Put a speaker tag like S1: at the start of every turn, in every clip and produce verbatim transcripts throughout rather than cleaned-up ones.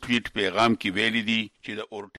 S1: ټویټ پیغام کې ویلي دي چې د اورټ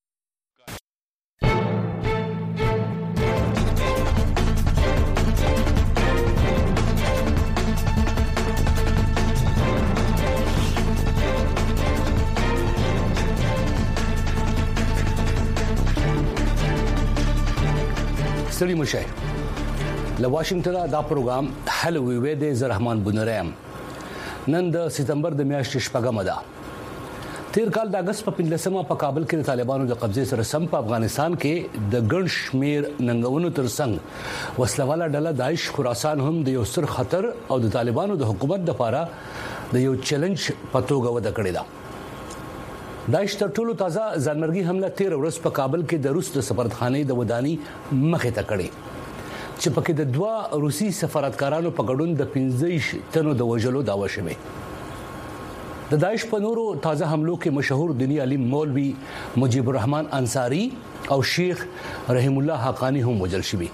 S2: ستړي مشه له واشنگټن دا پروګرام هلو وی د زرحمان بنورم نن د سپتمبر د میاشتې شپږم ده تیر کال د اگست په پنځلسمه په کابل کې د طالبانو د قبضې سره سم په افغانستان کې د ګڼ شمیر ننګونو ترڅنګ وسلواله ډله داعش خراسان هم د یو ستر خطر او د طالبانو د حکومت لپاره د یو چیلنج په توګه وده کړی ده داعش تر ټولو تازه ځانمرګي حمله تیر ورځ په کابل کې د روس د سفارتخانې د ودانۍ مخې ته کړې چې پکې د دوا روسي سفارتکارانو په ګډون د پنځه تنو د وژلو داوا شوه د داعش په نورو تازه حملو کې مشهور دینی عالم مولوي مجيب الرحمن انصاری او شیخ رحیم الله حقانی هم وژل شوي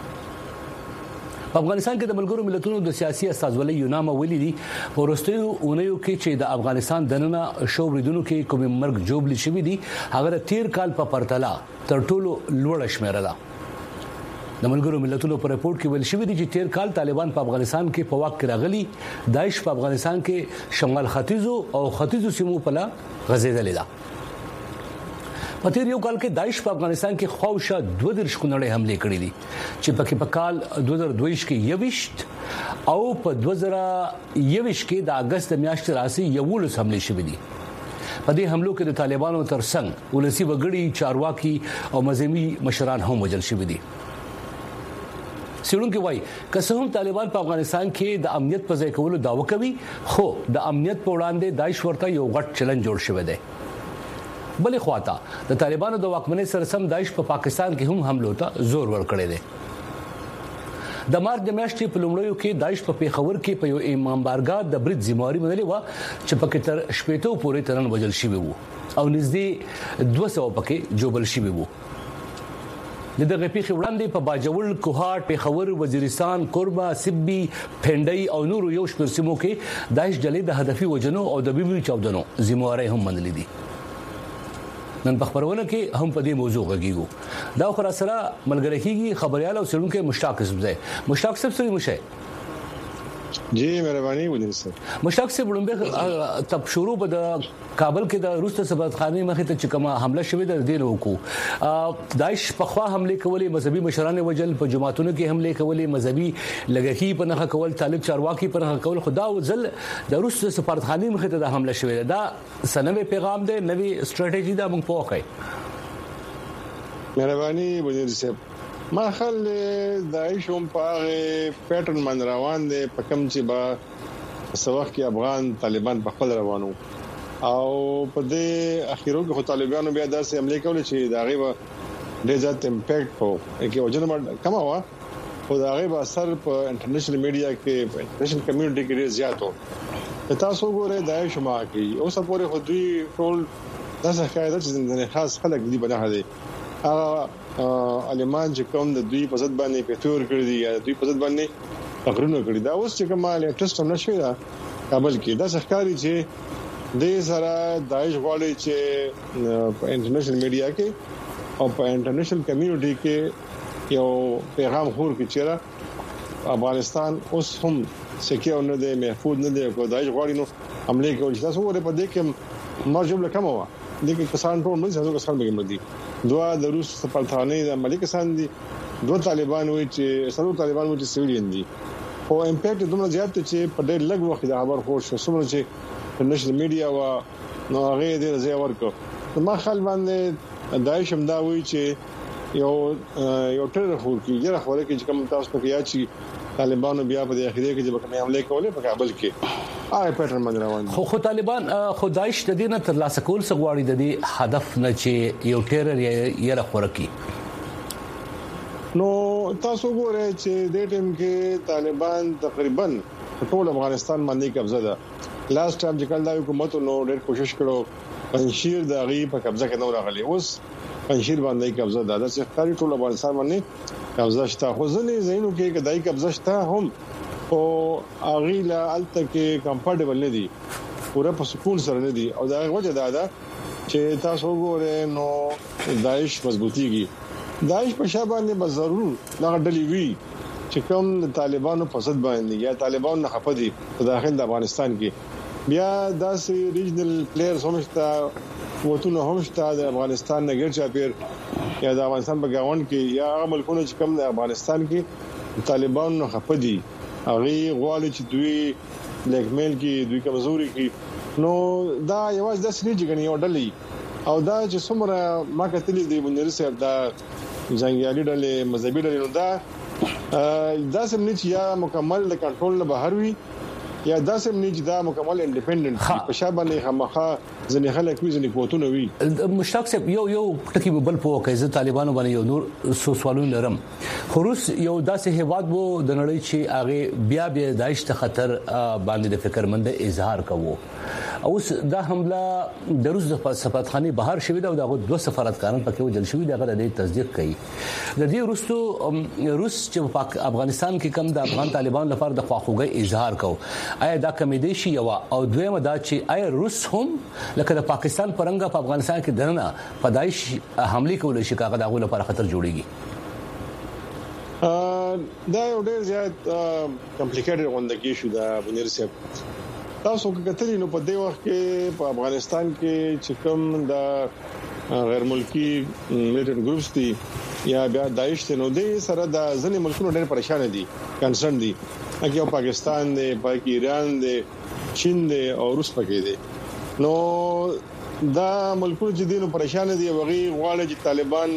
S2: په افغانستان کې د ملګرو ملتونو د سیاسي استازولۍ یونام ویلي دي ورستیو اونیو کې چې د افغانستان دننه شوبریدونکو کې کوم مرګ جوړل شوی دي هغه تیر کال په پرتله تر ټولو لوړ شمیره ده د ملګرو ملتونو په رپورت کې ویل شوی دی چې تیر کال طالبان په افغانستان کې په واک کې راغلي داعش په افغانستان کې شمال ختیځو او ختیځو سیمو په لا غزیدلې ده په تیر یو کال کې داعش په افغانستان کې خوښه دوه درش کونړې حمله کړې دي چې پکې په کال دوه هزار دوه کې یوشت او په دوه هزار یوشت کې د اگست میاشتې راسي یو لس حمله شوې دي په دې حملو کې د طالبانو ترڅنګ ولسی وګړي چارواکي او مذهبي مشران هم وژل شوي دي سیړونکو وایي که څه هم طالبان په افغانستان کې د امنیت په ځای کولو داوا کوي خو د امنیت په وړاندې داعش ورته یو غټ چیلنج جوړ شوی دی بلې خواته د طالبانو د واکمنۍ سره سم داعش په پاکستان کې هم حملو ته زور ورکړی دی د مارچ د میاشتې په لومړیو کې داعش په پیښور کې په یو امامبارګه د برید ذمہواری منلې و چې پکې تر شپېتو پورې ترن وژل شوی وو او نږدې دوه سوه پکې جوړل شوی وو دغه پیښې وړاندې په باجوړ کوهاټ پیښور وزیرستان قربا سبي پندای او نور یو شمېر سیمو کې داعش ډلې د هدفي وجنو او د بیبي چاودنو ذمہواری هم منلې دي نن په خبرونه کې هم په دې موضوع غږیږو دا خو را سره ملګری کیږي خبريال او سړونکو مشتاق زبزه مشتاق صاحب سره مشه
S3: جی مهرباني ودی سر
S2: مشتاق صاحب لومبه تب شروع په کابل کې د روس سفارتخانې مخې ته چې کومه حمله شوې ده د وکړو داعش په خوا حمله کولې مذهبي مشران وجل په جماعتونو کې حمله کولې مذهبي لګکی په نخښه کول طالب چارواکي په نخښه کول خدا او ځل د روس سفارتخانې مخې ته د حمله شوې ده دا سنوي پیغام ده نوي ستراتیژي ده موږ پوهه
S3: مهرباني ودی سر ما خل داعش هم په پیټرن من روان دي په کوم چې با سوخ کې افغان طالبان په خپل روانو او په دې اخیرو کې خو طالبانو بیا داسې حمله کولې چې دا غي ډېر زیات امپیکټ په کې وجنه کم وا خو دا غي اثر په انټرنیشنل میډیا کې په انټرنیشنل کمیونټي کې ډېر زیات و تاسو ګوره داعش ما کې او څه پورې خو دوی ټول داسې قاعده چې نه خاص خلک دی بنه هدي هغه المان چې کوم د دوی په ضد باندې پېتور کړی دی یا دوی په ضد باندې تقریر کړی دا اوس چې کومه لیټسټ هم نشوي دا کابل کې دا ښکاری چې د سره داعش غواړي چې په انټرنیشنل میډیا کې او په انټرنیشنل کمیونټي کې یو پیغام خور کې چیرې افغانستان اوس هم سکیو نه دی محفوظ نه دی کو داعش غواړي نو حمله کوي تاسو ورته په دې کې مرجو لکم و دغه کسان ټول نه ځو کسان به مدي دوا د روس سفارتخانې د ملک کسان دي دوه طالبان وي چې سلو طالبان وي چې سیویلین دي او امپیکټ دومره زیات چې په ډېر لږ وخت د خبر خور شو سمره چې نشل میډیا او نو هغه دې ځای ورکو ما خل باندې داعش هم دا وی چې یو یو ټر خو کې یره خو کې کوم تاسو په یا چې طالبانو بیا په اخیری کې چې کومه حمله کولې په کابل کې آی پیټرن باندې روان
S2: خو خو طالبان خو داعش د دې نه تر لاسه کول سغواړي د دې هدف نه چې یو ټیرر یې راخورکی
S3: نو تاسو ګورئ چې د ټیم کې طالبان تقریبا ټول افغانستان باندې قبضه ده لاست ټایم چې کله حکومت نو ډېر کوشش کړو پنځیر د غي په قبضه کې نو راغلي اوس پنځیر باندې قبضه ده د ښکاری ټول افغانستان باندې قبضه شته خو ځنې زینو کې کدای قبضه شته هم او اغي لا الته کې کمفورټبل نه دي پوره په سکون سره نه دي او دا وجه دا ده چې تاسو وګورئ نو داعش مضبوطیږي داعش په شابه باندې به ضرور دا ډلې وی چې کوم طالبانو په صد باندې یا طالبانو نه خپدي په داخل د افغانستان کې بیا داسې ریجنل پلیئرز هم شته وټونه هم شته د افغانستان نه ګرځا پیر یا د افغانستان په گاوند کې یا هغه ملکونه چې کوم د افغانستان کې طالبانو نه خپدي هغه غواړي چې دوی بلیک میل کې دوی کمزوري کې نو دا یوازې د سړي جګنی او ډلې او دا چې څومره ما کتلې دی بنیر صاحب دا ځنګیالي ډلې مذهبي ډلې نو دا دا سم نه چې یا مکمل د کنټرول نه بهر وي یا دا سم نه چې دا مکمل انډیپندنت په شابه نه خامخا ځنې خلک وي ځنې قوتونه وي
S2: مشتاق صاحب یو یو ټکی بل په وکه طالبانو باندې یو نور سو سوالونه لرم خروس یو داسې هواد وو د نړۍ چې هغه بیا بیا داعش ته خطر باندې د فکرمند اظهار کوو اوس دا حمله د روس د سفارتخانه بهر شوې ده او دغه دوه سفارتکاران پکې وجل شوې دغه د تصدیق کوي د دې روسو روس چې په افغانستان کې کم د افغان طالبان لپاره د خواخوږي اظهار کو آیا دا کمیدي شي یو او دویمه دا چې آیا روس هم لکه د پاکستان پرنګ په افغانستان کې دنه پدایش حمله کول شي کاغه دغه لپاره خطر جوړيږي
S3: دا یو ډېر زیات کمپلیکیټډ غونډه شو دا بنیر صاحب تاسو کتلی نو په دې وخت کې په افغانستان کې چې کوم د غیر ملکی میلیټنټ ګروپس دي یا بیا داعش ته نو دې سره د ځینې ملکونو ډېر پریشان دي کنسرن دي اګه یو پاکستان دی پاک ایران دی چین دی او روس پکې دي نو دا ملکونه چې دینو پریشان دي وغي غواړي چې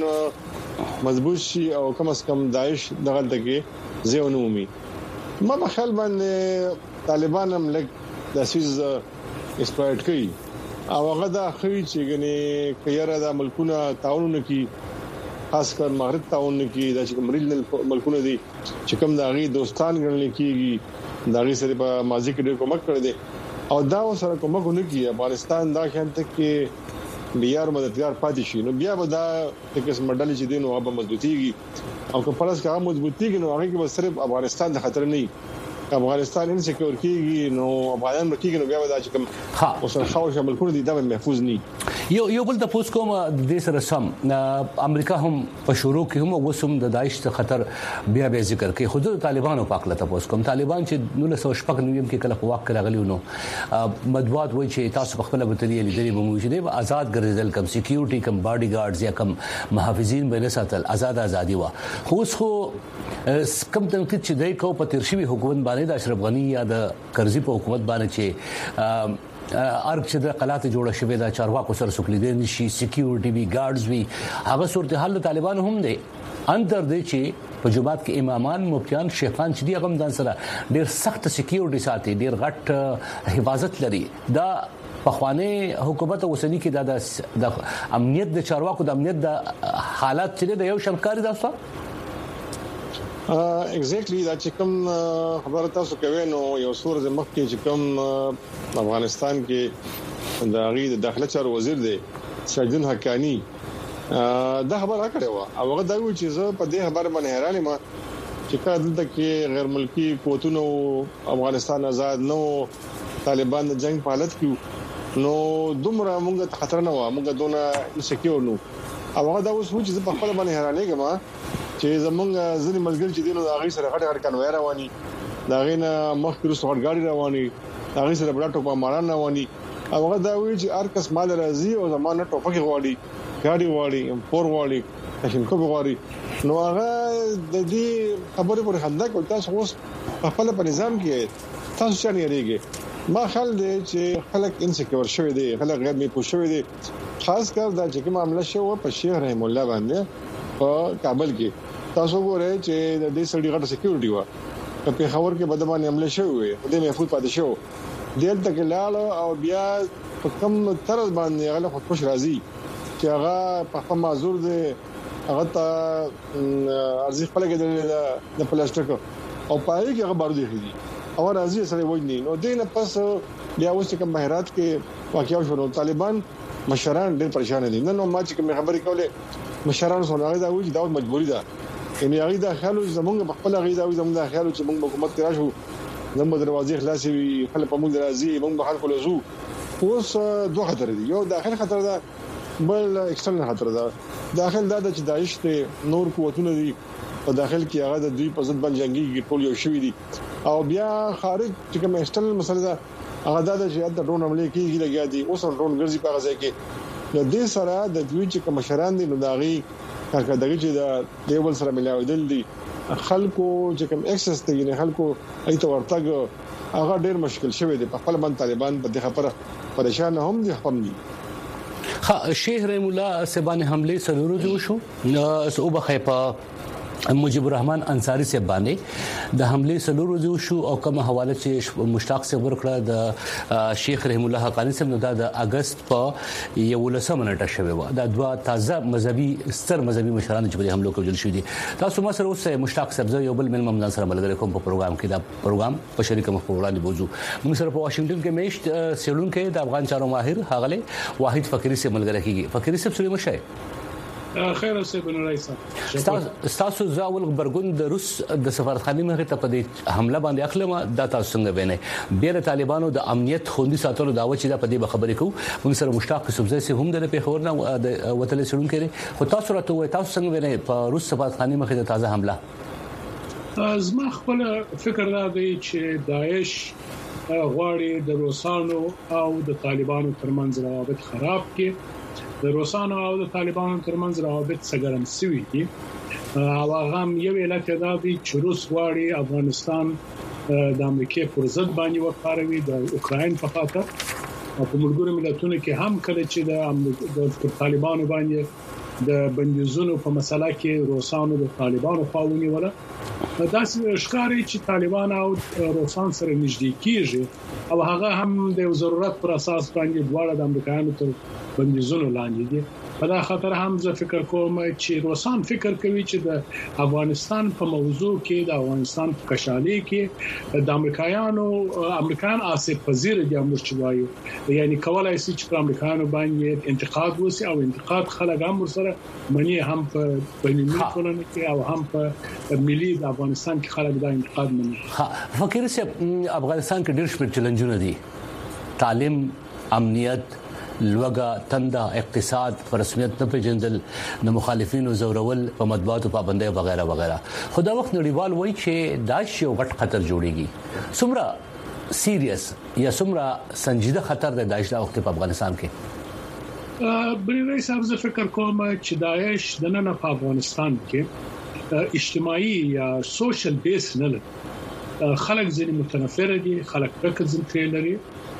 S3: طالبان مضبوط شي او کم از کم داعش دغه دغه زیونومي ما په خیال باندې طالبان هم لګ د سیز اسپایټ کوي او هغه دا خوي چې غني کيره د ملکونه تعاون کوي خاص کر مغرب تعاون کوي د چې کوم ملکونه دي چې کوم د غي دوستان ګڼل کیږي د غي سره په ماضي کې ډېر کومک کړی دي او دا سره کومک نه کوي افغانستان دا خنت کې بیا مددگار پاتې شي نو بیا به دا د قسم ډلې چې دین او هغه مضبوطیږي او که پرس هغه مضبوطیږي نو هغه کې به صرف افغانستان د خطر نه افغانستان ان سکیور کیږي نو افغانان کیږي نو بیا ودا چې کوم ها اوس خو شمل کول دي دا محفوظ نه
S2: یو یو بل د پوس کوم د دې سره سم امریکا هم په شروع کې هم وسوم د داعش ته خطر بیا به ذکر کوي خود طالبانو پاکله تاسو کوم طالبان چې نو له شپږ نیم کې کله په واقع راغلی نو مدوات وای چې تاسو په خپل بتلی لیدلې به موجوده به آزاد ګرځیدل کم سکیورټي کم باډي ګارډز یا کم محافظین به نه ساتل آزاد ازادي وا خو خو کم تنقید چې دای کو په ترشي حکومت باندې د اشرف غنی یا د کرزي په حکومت باندې چې ارګ چې د قلات جوړه شوې د چارواکو سره سکلیدل نشي سکیورټي وی ګارډز وی هغه صورتحال طالبان هم دي اندر دي چې په جماعت کې امامان مفتیان شیخان چې دی غم ځان سره ډېر سخت سکیورټي ساتي ډېر غټ حفاظت لري دا په خوانه حکومت اوسنی کې د امنیت د چارواکو د امنیت د حالات چې د یو شمکاري داسه
S3: اګزیکټلی دا چې کوم خبره تاسو کوي نو یو څور د مخ کې چې کوم افغانستان کې د غي د داخله چارو وزیر دی سجن حقانی دا خبره کړې و او هغه دا وی چې زه په دې خبره باندې حیران یم چې کله دلته کې غیر ملکی قوتونو افغانستان آزاد نو طالبان د جنگ په حالت کې نو دومره موږ خطر نه و موږ دونه سکیور نو او هغه دا اوس و چې په خپل باندې حیرانې ګم چې زمونږ ځینې ملګری چې دینو د هغه سره غټ غټ کنوي رواني دا غینه مخکې رسو غټ gaadi رواني دا غي سره بڑا ټوپا ماران رواني او هغه دا وی چې هر کس مال راځي او زمانه ټوپک غواړي gaadi غواړي پور غواړي تشنکو غواړي نو هغه د دې خبرې پر خندا کوي تاسو اوس په خپل په نظام کې تاسو څنګه یریږي ما خل دي چې خلک انسکیور شوی دي خلک غیر می پوښ شوی دي خاص کر دا چې کوم معاملې شو په شیخ رحم الله باندې په کابل کې تاسو ګورئ چې د دې سړي غټه سکیورټي و په خبر کې بدمانه عمله شوی و د محفوظ پاتې شو دلته کې لاله او بیا په کوم طرز باندې هغه خو خوش راضي چې هغه په کوم معذور دي هغه ته ارزي خپل کې د پلاستیک او پای کې هغه بارودي دي او راضي سره وځني نو دینه پس بیا اوس کوم مهارت کې واقعیا شروع طالبان مشران ډېر پریشان دي نن نو ما چې کوم خبرې کوله مشران سره هغه دا وایي دا مجبوری ده ان هغه دا خیالو زمونږ په خپل غي دا زمونږ دا خیالو چې موږ حکومت کې راشو زموږ دروازې خلاصې وي خپل په موږ راځي موږ به خلکو لزو اوس دوه خطر دي، یو داخل خطر ده، بل ایکسترنل خطر ده. داخل دا چې داعش ته نور قوتونه دي په داخل کې هغه د دوی په ضد باندې جنگي ټول یو شوی دي، او بیا خارج چې کوم ایکسترنل مسله ده هغه دا چې د ډرون حمله کیږي لګیا دي، اوس ډرون ګرځي په غزا کې. د دې سره د دوی چې کوم مشران دي نو داغي کارکړه چې د دیول سره ملاویدل دي، خلکو چې کوم اکسس ته یې خلکو ایته ورتګ هغه ډیر مشکل شوی دی. په خپل باندې طالبان په دې خبره پریشان هم دي هم دي.
S2: ها شیخ رحم الله سبانه حمله سلورو جو شو او بخیپا مجيب الرحمن انصاری سے باندې د حمله سلورو جو شو او کوم حواله چې مشتاق سے ورکړه د شیخ رحم الله حقانی سم نو د اگست په یو لسمه نیټه شوی و. دا دوا تازه مذهبي ستر مذهبي مشران چې په حمله کوي شو دي. تاسو ما سره اوس مشتاق سبزه یو بل من ممنان سره ملګری کوم په پروګرام کې دا پروګرام په شریک مخبران موضوع موږ سره په واشنگټن کې میشت سیلون کې د افغان چارو ماهر هغله واحد فقيري سے ملګری کیږي. فقيري صاحب سلام شه.
S4: خیر اوسه بن رئیس.
S2: تاسو زاول برګون د روس د سفارتخانه مخې ته په دې حمله باندې اخلمه دا تاسو څنګه وینئ؟ بیر طالبانو د امنیت خوندي ساتلو داوا چې دا په دې خبرې کوي. موږ سره مشتاق سبزه سي هم د پیښور نه وتل شروع کړي، خو تاسو راته وای تاسو څنګه وینئ په روس سفارتخانه مخې ته تازه حمله؟
S4: زما خپل فکر دا دی چې داعش غواړي د روسانو او د طالبانو ترمنځ روابط خراب کړي. د روسانو او د طالبانو ترمنځ روابط څنګه سوي دي او هغه یو علت دا دی چې روس غواړي افغانستان د امریکای پر ضد باندې وکاروي د اوکرين په خاطر، او په ملګرو ملتونو کې هم کله چې د طالبانو باندې د بندیزونو په مسله کې روسانو د طالبانو خواونی ولا دا ښکاري چې طالبان او روسان سره نږدې کیږي او هغه هم د ضرورت پر اساس باندې دواړه د امریکایانو تر بندیزونو لاندې دي. په دا خاطر هم زه فکر کوم چې روسان فکر کوي چې د افغانستان په موضوع کې د افغانستان په کشالي کې د امریکایانو امریکایان آسف پذیر دي امر چوایو، یعنی کولای شي چې په امریکایانو باندې انتقاد وسی او انتقاد خلک هم سره منی هم په بینالمللي ټولنه کې او هم په ملي د افغانستان کې خلک دا انتقاد مني.
S2: ها فکر سي افغانستان کې ډېر شپږ چیلنجونه دي: تعلیم، امنیت، لوګه، تنده، اقتصاد، رسمیت نه پیژندل، د مخالفینو زورول، په مطبوعاتو پابندۍ وغیرہ وغیرہ. خو دا وخت نړیوال وایي چې دا یو غټ خطر جوړیږي. څومره سیریس یا څومره سنجیده خطر د داعش د وخت په افغانستان کې؟
S4: بلې صاحب زه فکر کوم چې داعش د نن په افغانستان کې اجتماعي یا سوشل بیس نه لري. خلک ځینې متنفر دي، خلک فکر ځین لري،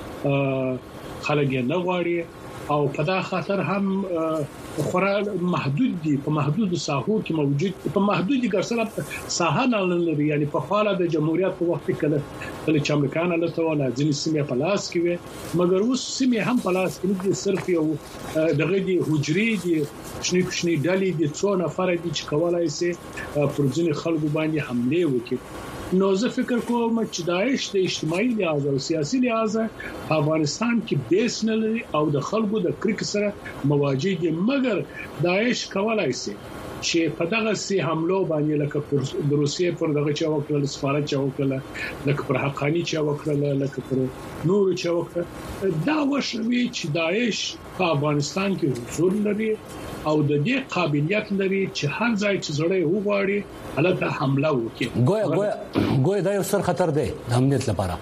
S4: خلک یې نه غواړي او په دا خاطر هم خورا محدود دي، په محدود ساحو کې موجود، په محدودي ګرځله ساحه نه لري. یعنی په حاله د جمهوریت په وخت کې کله کله چې امریکایان له توله ځینې سیمې په لاس کې وي، مګر اوس سیمې هم په لاس کې دي، صرف یو دغه دي حجري دي، شنی شنی ډلې دي، څو نفر دي چې کولای شي پر ځینې خلکو باندې حمله وکړي. نو زه فکر کوم چې داعش د اجتماعي لحاظ او سیاسي لحاظ په افغانستان کې بیس نه لري او د خلکو د کریک سره مواجه دي، مګر داعش کولای شي چې په دغه سي حمله باندې لکه د روسیې پر دغه چا وکړل، سفارت چا وکړل، لکه پر حقانی چا وکړل، لکه پر نور چا وکړل، دا وشوي چې داعش په افغانستان کې حضور لري او د دې قابلیت لري چې هر ځای چې زړې وغواړي هلته حمله وکړي.
S2: ګویا ګویا ګویا دا یو ستر خطر دی د امنیت لپاره.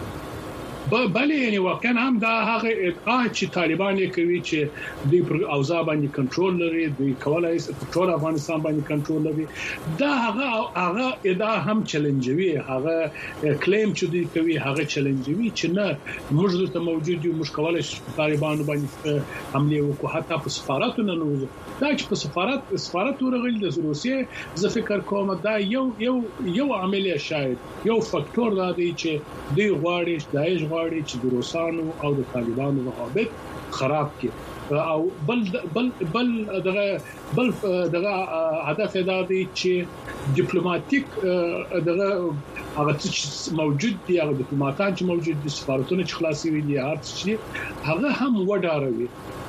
S4: بله یعنی واقعا هم دا هغه ادعا چې طالبان یې کوي چې د پر اوضاع باندې کنټرول لري، د کولای شي په ټول افغانستان باندې کنټرول لري، دا هغه هغه ادعا هم چیلنجوي، هغه کلیم چې دوی کوي هغه چیلنجوي چې نه موږ ته موجود یو، موږ کولای شو طالبان باندې حمله وکړو، حتی په سفارتونو نه وځو. دا چې په سفارت سفارت ورغلی د روسیې، زه فکر کوم دا یو یو یو عامل شاید یو فاکتور دا دی چې دوی غواړي داعش غواړي چې د روسانو او د طالبانو روابط خراب کړي، او بل بل بل دغه بل دغه هدف دا دی چې ډیپلوماټیک دغه هغه چې موجود دي، هغه ډیپلوماټان چې موجود دي، سفارتونه چې خلاصي وي دي، هر څه هغه هم وډاروي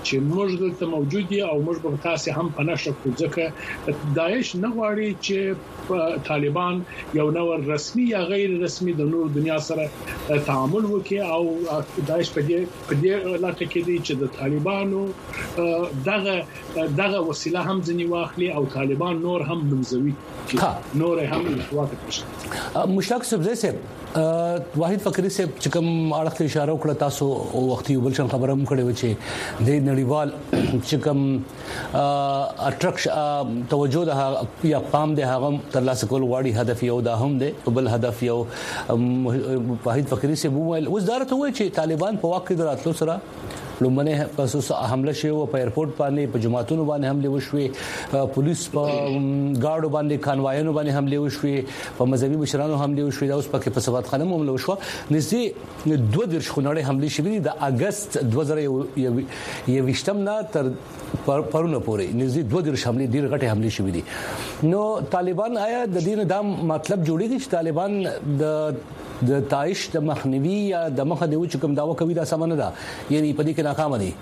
S4: چې موږ دلته موجود دي او موږ به تاسو هم په نشه کو ځکه داعش نه غواړي چې طالبان یو نو رسمي یا غیر رسمي د نور دنیا سره تعامل وکړي او داعش په دې په دې علاقه کې دي چې د طالبانو دغه دغه وسیله هم ځنی واخلي او طالبان نور هم منځوي نور هم التواء کوي.
S2: مشتاق صاحب زه واحد فقري صاحب چې کوم اړه ته اشاره وکړه تاسو وختي بلشن خبره هم کړې و چې د نړیوال چې کوم اټرکش توجه ده یا پام ده هغه ترلاسه کول غواړي هدف یو دا هم ده بل هدف یو واحد فقري صاحب وویل وزارت وایي چې طالبان په واقع دراتلو سره لومبنه پس حمله شوه په ایرپورټ باندې په جماعتونو باندې حمله وشوي پولیس په گاډو باندې کانوایانو باندې حمله وشوي په مذهبي مشرانو حمله وشوي دا اوس پکې په سبات خانه حمله وشو نږدې دوه درش خنړې حمله شوې د اگست دوه زره یوویشتم نه تر پرونه پورې نږدې دوه درش حمله ډیر غټه حمله شوې دي نو طالبان آیا د دې نه دا مطلب جوړیږي چې طالبان د د داعش د مخنیوي یا د مخه دی چې کوم داوا کوي دا سمانه ده یعنی په دې کې ناکام دي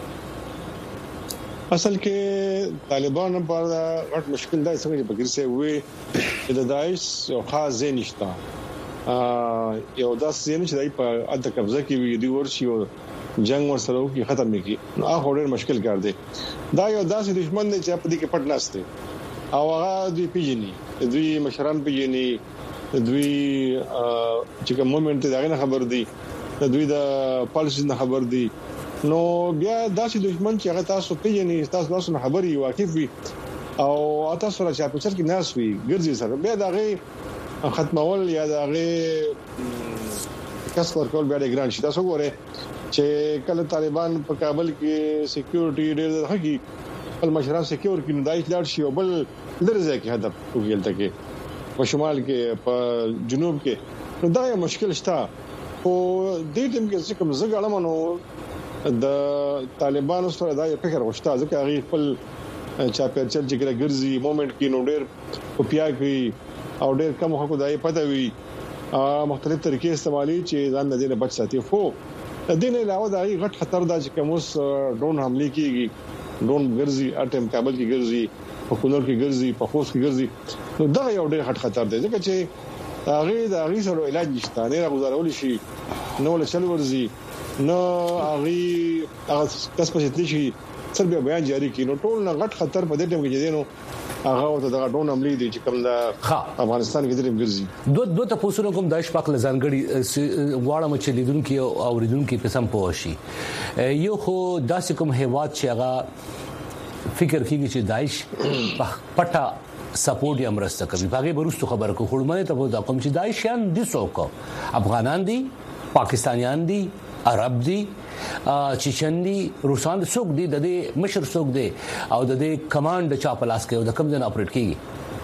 S3: اصل کې طالبان په غټ مشکل دی څنګه په ګرځي وي چې د داعش او خاص ځای نشته یو داس ځای چې دای په اته قبضه کې وي دی ورشي او جنگ ورسره کې ختم نکي نو هغه ډېر مشکل کار دی دا یو داسې دښمن دی چې په دې کې پټ نهسته او هغه دوی پیژني دوی مشران پیژني دوی چې کوم مومنت دا نه خبر دي دوی د پالیسي نه خبر دي نو بیا داسې دښمن چې هغه تاسو پیژني تاسو تاسو نه خبري واقف وي او تاسو را چې په چر کې ناس وي ګرځي سره بیا دا غي ختمول یا دا غي کس ورکول بیا د ګران شي تاسو ګوره چې کله طالبان په کابل کې سکیورټي ډېر حقي خپل مشران سکیور کې نه دایښ لاړ شي او بل درځي کې هدف وګیلته کې په شمال کې په جنوب کې نو دا یو مشکل شته او د دې ټیم کې چې کوم زګړم نو د طالبانو سره دا یو فکر غوښته ځکه هغه خپل چا پرچل چې ګرځي مومنت کې نو ډېر په پیا کې او ډېر کم حقوق دای پته وي مختلف طریقې استعمالي چې ځان نه دې بچ ساتي خو د دې نه علاوه دا یو غټ خطر دا چې کوم اوس ډرون حمله کیږي ډرون ګرځي اټم کابل کې ګرځي په کونړ کې ګرځي په خوست کې ګرځي نو دا یو ډېر غټ خطر دی ځکه چې هغه د هغه سره علاج نشته نه راغورول شي نو له چل ورزي نو هغه هغه کس په دې شي سر به بیان جاری کړي نو ټول نه غټ خطر په دې ټیم کې دی نو هغه ته دا ډون عملی دي چې کوم د افغانستان کې دریم ګرځي
S2: دوه دوه تاسو کوم داعش پاک لزانګړي واړه چې لیدونکو او اوریدونکو په سم پوښي یو خو داسې کوم هیواد چې هغه فکر کوي چې داعش پټه سپورټ یې امرسته کوي باغې برستو خبر کو خړمنه ته دا کوم چې داعشیان دي څوک افغانان دي پاکستانیان دي عرب دي چچن دي روسان څوک دي د دې مشر څوک دي او د دې کمانډ چا پلاس کې او د کوم ځای اپریټ کیږي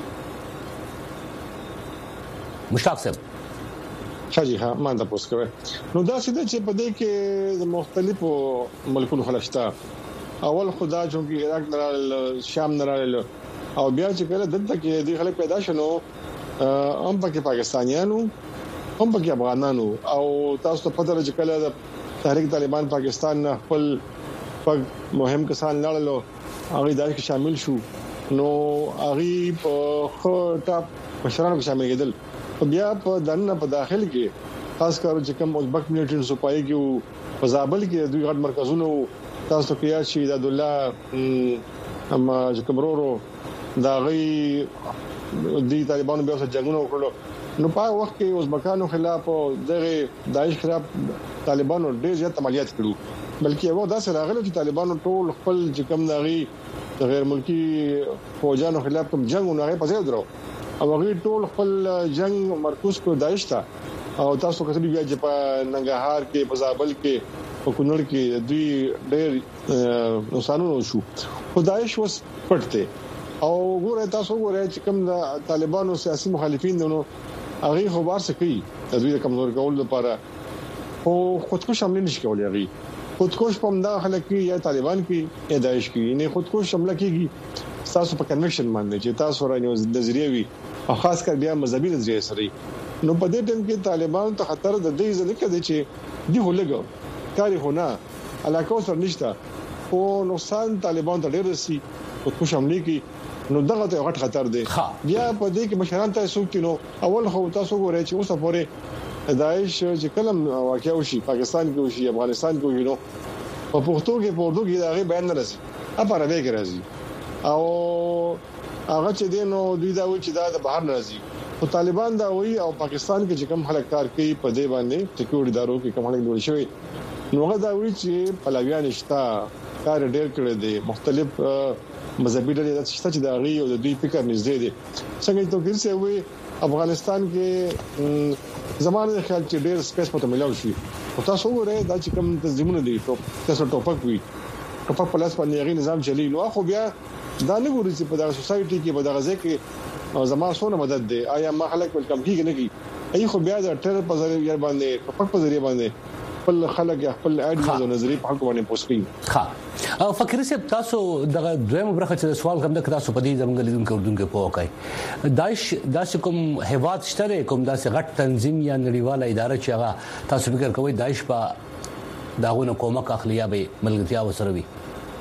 S2: مشتاق صاحب
S3: شاجي ها مانده پوس کوي نو دا سیده چې په دې کې د مختلفو ملکونو خلشتا اول خدا چې عراق نرال شام نرال او بیا چې کله دلته کې د خلک پیدا شنو هم پکې پاکستانیانو هم پکې افغانانو او تاسو ته پته لري چې کله د تحریک طالبان پاکستان خپل پک مهم کسان لړلو هغه دای کې شامل شو نو هغه په خټه مشرانو کې شامل کېدل بیا په دنه په داخل کې خاص کر چې کوم ازبک مليټري سپای کې په زابل کې دوی غټ مرکزونه تاسو کې یا شي د الله اما چې کومرورو دا غي د طالبانو به سره جنگونه وکړو نو په وخت کې ازبکانو خلاف او دغه داعش خلاف طالبانو ډېر زیات عملیات کړو بلکې یو داسې راغلی چې طالبانو ټول خپل چې کوم دغه غیر ملکی فوجانو خلاف کوم جنگونه غي پځې درو او هغه ټول خپل جنگ مرکز کو داعش ته او تاسو کله بیا چې په ننګرهار کې په زابل کې په کونړ کې دوی ډېر نقصانونه شو خدایش وس پټته او ګوره تاسو ګوره چې کوم د طالبانو سیاسي مخالفین نو هغه خبر سکی د دوی کمزور کول لپاره او خودکش حمله نشي کولای هغه خودکش په مدا خلک کې یا طالبان کې یا داعش کې نه خودکش حمله کیږي تاسو په کنوکشن باندې چې تاسو راځي نظریه وي او خاص کر بیا مذهبي نظریه سره نو په دې ټیم کې طالبان ته خطر د دې ځل کې دي چې دی هلګو کاری هونه علاقه سره نشته او نقصان طالبان ته ډیر رسی او خوش حمله کی نو دغه ته غټ خطر دی بیا په دې کې مشران ته سوچینو اول خو تاسو ګورئ چې اوسه پورې داعش چې کلم واقع وشي پاکستان کې وشي افغانستان کې وشي نو په پښتو کې په اردو کې دا غي بیان نه رسي اپاره به کې راځي او هغه چې دینو دوی دا وایي چې دا د بهر راځي او طالبان دا وایي او پاکستان کې چې کوم خلک کار کوي په دې باندې سکیورټي دارو کې کوم خلک جوړ شوی نو هغه دا وایي چې پلاویان شتا کار ډېر کړی دی مختلف مذهبي ډلې د شته چې د غي او د دوی فکر نږدې دي څنګه ته کېږي چې وي افغانستان کې زمانه خیال چې ډېر سپیس پته ملاوي شي او تاسو وګورئ دا چې کوم تنظیمونه دي تاسو ټوپک وي ټوپک په لاس باندې غي نظام چلی نو خو بیا دا نه ګوري چې په دغه سوسايټي کې په دغه ځکه زموږ سونه مدد دي آیا ما خلک ویلکم کیږي نه کی ای خو بیا د ټر په ذریعہ باندې ټوپک په ذریعہ باندې خپل خلک خپل اډیو او نظری په حق باندې پوسټي
S2: ها او فکر سي تاسو دغه دویم برخه چې سوال کوم د تاسو په دې زمونږ لیدونکو اردوونکو په وکای داعش داسې کوم هواد شته کوم داسې غټ تنظیم یا نړیواله اداره چې هغه تاسو فکر کوئ داعش په داغونه کومک اخلي یا به ملګرتیا وسره وي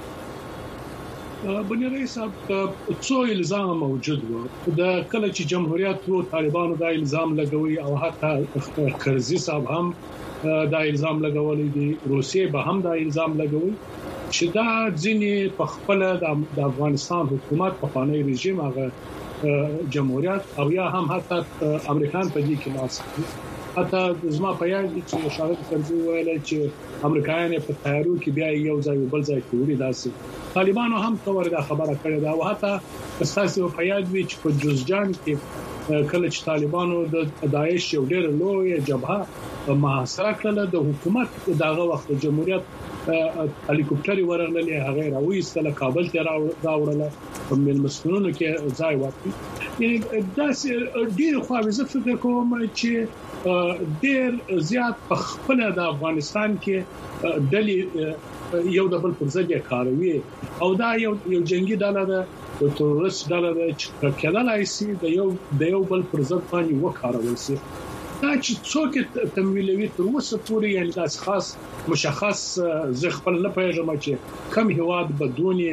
S4: بني رئیس صاحب څو الزام موجود و د کله چې جمهوریت وو طالبانو دا الزام لګوي او حتی کرزي صاحب هم دا الزام لګولې دي روسیه به هم دا الزام لګوي چې دا ځینې په خپل د افغانستان حکومت په قانوني رژیم هغه جمهوریت او یا هم حتی امریکایان په دې کې لاس حتی زما په یاد دي چې اشاره کوي ویل چې امریکایان په تیارو کې بیا یو ځای بل ځای کې وړي داسې طالبانو هم تور دا خبره کړې ده او حتی اساسي په یاد وی چې په جوزجان کې کله چې طالبانو د داعش یو ډېر لوی جبهه محاصره کړل د حکومت دغه وخت جمهوریت هلیکوپټر ورغلل هغه راوېستل کابل ته راوړل په ملمسونو کې ځای ورکړي یعنی دا ډېر خو زه فکر کوم چې ډېر زیات په خپل د افغانستان کې ډلې یو د بل پر ضد کاروي او دا یو یو جنگي ډله ده د تروریست ډله ده چې کله شي د یو د یو بل پر ضد باندې وکارول شي دا چې څوک تمویلوي تر اوسه پورې یعنی تاسو خاص مشخص زه خپل نه پیژنم چې کم هواد بدونی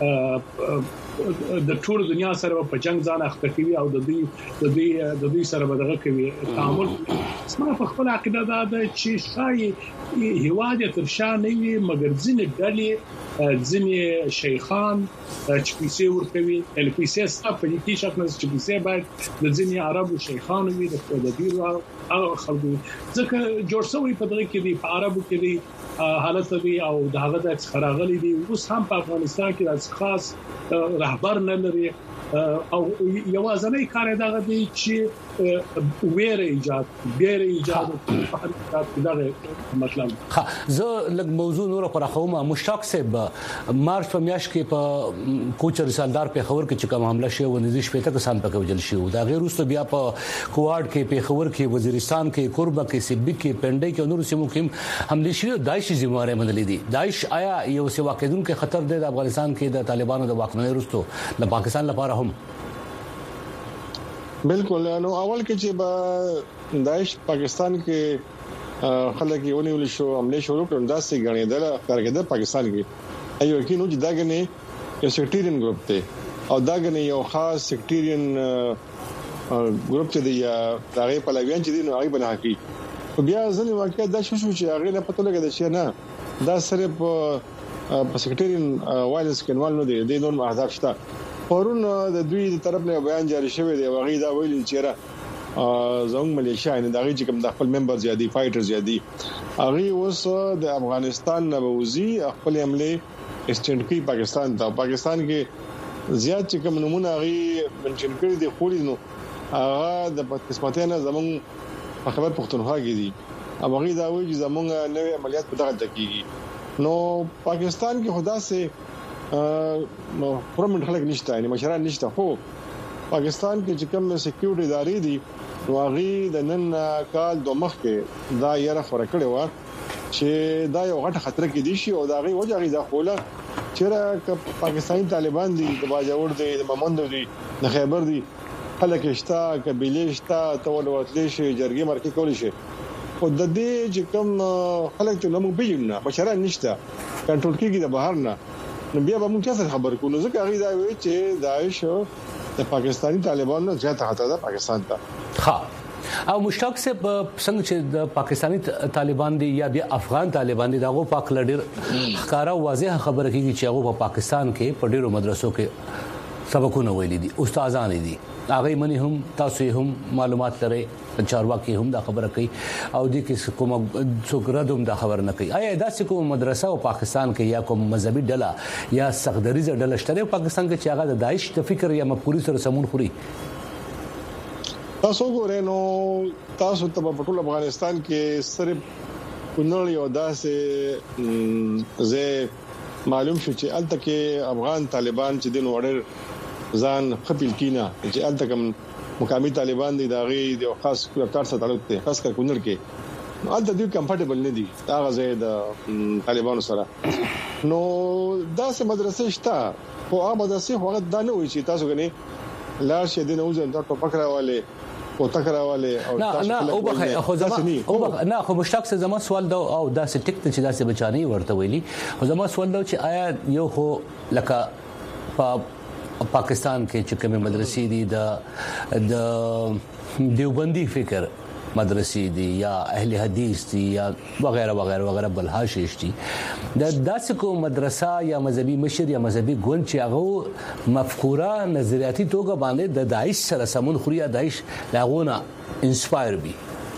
S4: د ټول دنیا سره په جنگ ځان اخته کوي او د دې د دې د دې سره بدغه کوي تعامل اسمه په خپل عقیده دا ده چې شای هواد تر شان نه وي مګر ځینې ډلې ځینې شیخان چې پیسې ورکوي ال پیسې ستاسو په دې شکل چې پیسې باید د ځینې عربو شیخانو وي د دې هغه خلکو ځکه جوړ شوی په دغه کې دی په عربو کې دی حالت دی او د هغه د خراغلي دی اوس هم په افغانستان کې د خاص رهبر نه لري او یوازنی کار دغه دی چې ویره ایجاد ویره ایجاد دغه مطلب
S2: ها زه لږ موضوع نور پر خومه مشتاق صاحب مارچ په میاشت کې په کوچ رسالدار په خبر کې چې کوم حمله شوه و نزدیک پېته کسان پکې وجل شو دا غیر اوس بیا په کوواډ کې په خبر کې وزیرستان کې قربه کې سیبک کې پنډي کې نور سیمو کې حمله شوه داعش ذمہواره منلې دي داعش آیا یو څه واقعون کې خطر دی د افغانستان کې د طالبانو د واکمنۍ وروسته د پاکستان لپاره هم
S3: بالکل نو اول کې چې با داعش پاکستان کې خلک یې ونیول شو حمله شروع کړل دا سي غنیدل کارګد پاکستان کې ایو کې نو چې دا غني یو سیکټریان ګروپ ته او دا غني یو خاص سیکټریان ګروپ ته دی دغه پلویان چې دی نو هغه بنا کی بیا ځنې واقعي دا شو چې هغه نه پته لګی چې نه دا صرف په سیکټریان وایلنس کې نوال نه دی د نور اهداف شته پرون د دوی د طرف نه بیان جاری شوی دی واغې دا ویل چې را زموږ ملیشیا نه دغه چې کوم د خپل ممبر زیادي فایټر زیادي هغه اوس د افغانستان نه ووزي خپل عمله ایکسټند کوي پاکستان ته پاکستان کې زیات چې کوم نمونه هغه منشن کړی دی خو نو هغه د قسمتانه زموږ خبر پښتونخوا کې دي هغه دا وایي چې زموږ نوې عملیات په دغه دقیقي نو پاکستان کې خدا سه نو پرمن خلک نشته یعنی مشران نشته خو پاکستان کې چې کوم سکیورټي ادارې دي نو هغه د نن کال دوه مخ کې دا یره خور کړی و چې دا یو غټ خطر کې دي شي او دا غي وجه غي دا خوله چې پاکستاني طالبان دي د باجوړ دي د ممند دي د خیبر دي خلک شتا قبيله شتا تول ورتلې شي جرګي مرکه کولی شي او د دې چې کوم خلک ته نوم پیژنه بشران نشته کنټرول کیږي د بهر نه نو بیا به موږ څه خبر کوو نو ځکه هغه دا وی چې داعش د پاکستانی طالبانو نه زیات خطر ده پاکستان ته
S2: ها او مشتاق سے څنګه چې د پاکستانی طالبان دي یا بیا افغان طالبان دي دغه پاک لډر ښکارا واضح خبره کیږي چې هغه په پاکستان کې په ډیرو مدرسو کې سبقونه ویلي دي استادان دي هغه منی هم تاسو هم معلومات لري چارواکي هم دا خبره کوي او د کې کوم څوک ردوم دا خبر نه کوي آیا داسې کوم مدرسه او پاکستان کې یا کوم مذهبي ډله یا سخدریزه ډله شته پاکستان کې چې هغه د داعش د فکر یا مفکوري سره سمون خوري
S3: تاسو ګورئ نو تاسو ته په ټول افغانستان کې صرف کونړ یو داسې زه معلوم شو چې الته کې افغان طالبان چې دین وړر ځان خپل کینا چې الته کوم مقامي طالبان دي داغي د خاص کار سره تعلق دي خاص کر کونړ کې الته دوی کمفورټیبل نه دي هغه ځای د طالبانو سره نو داسې مدرسې شته خو هغه مدرسې هغه دا نه وي چې تاسو غني لار شه دین اوځه دا ټوپک راواله او تکراواله او
S2: تاسو نه او بخای خو زما او بخ نه خو مشتاق سے زما سوال دا او دا سه ټیک چې دا سه بچانی ورته ویلي خو زما سوال دا چې آیا یو خو لکه په پاکستان کې چې کومه مدرسې دي د د دیوبندي فکر مدرسې دي یا اهل حدیث دي یا وغیرہ وغیرہ وغیرہ بل حاشیش دي د داسې کو مدرسه یا مذهبي مشر یا مذهبي ګوند چې هغه مفکوره نظریاتي توګه باندې د داعش سره سمون خوري یا داعش لاغونه انسپایر بي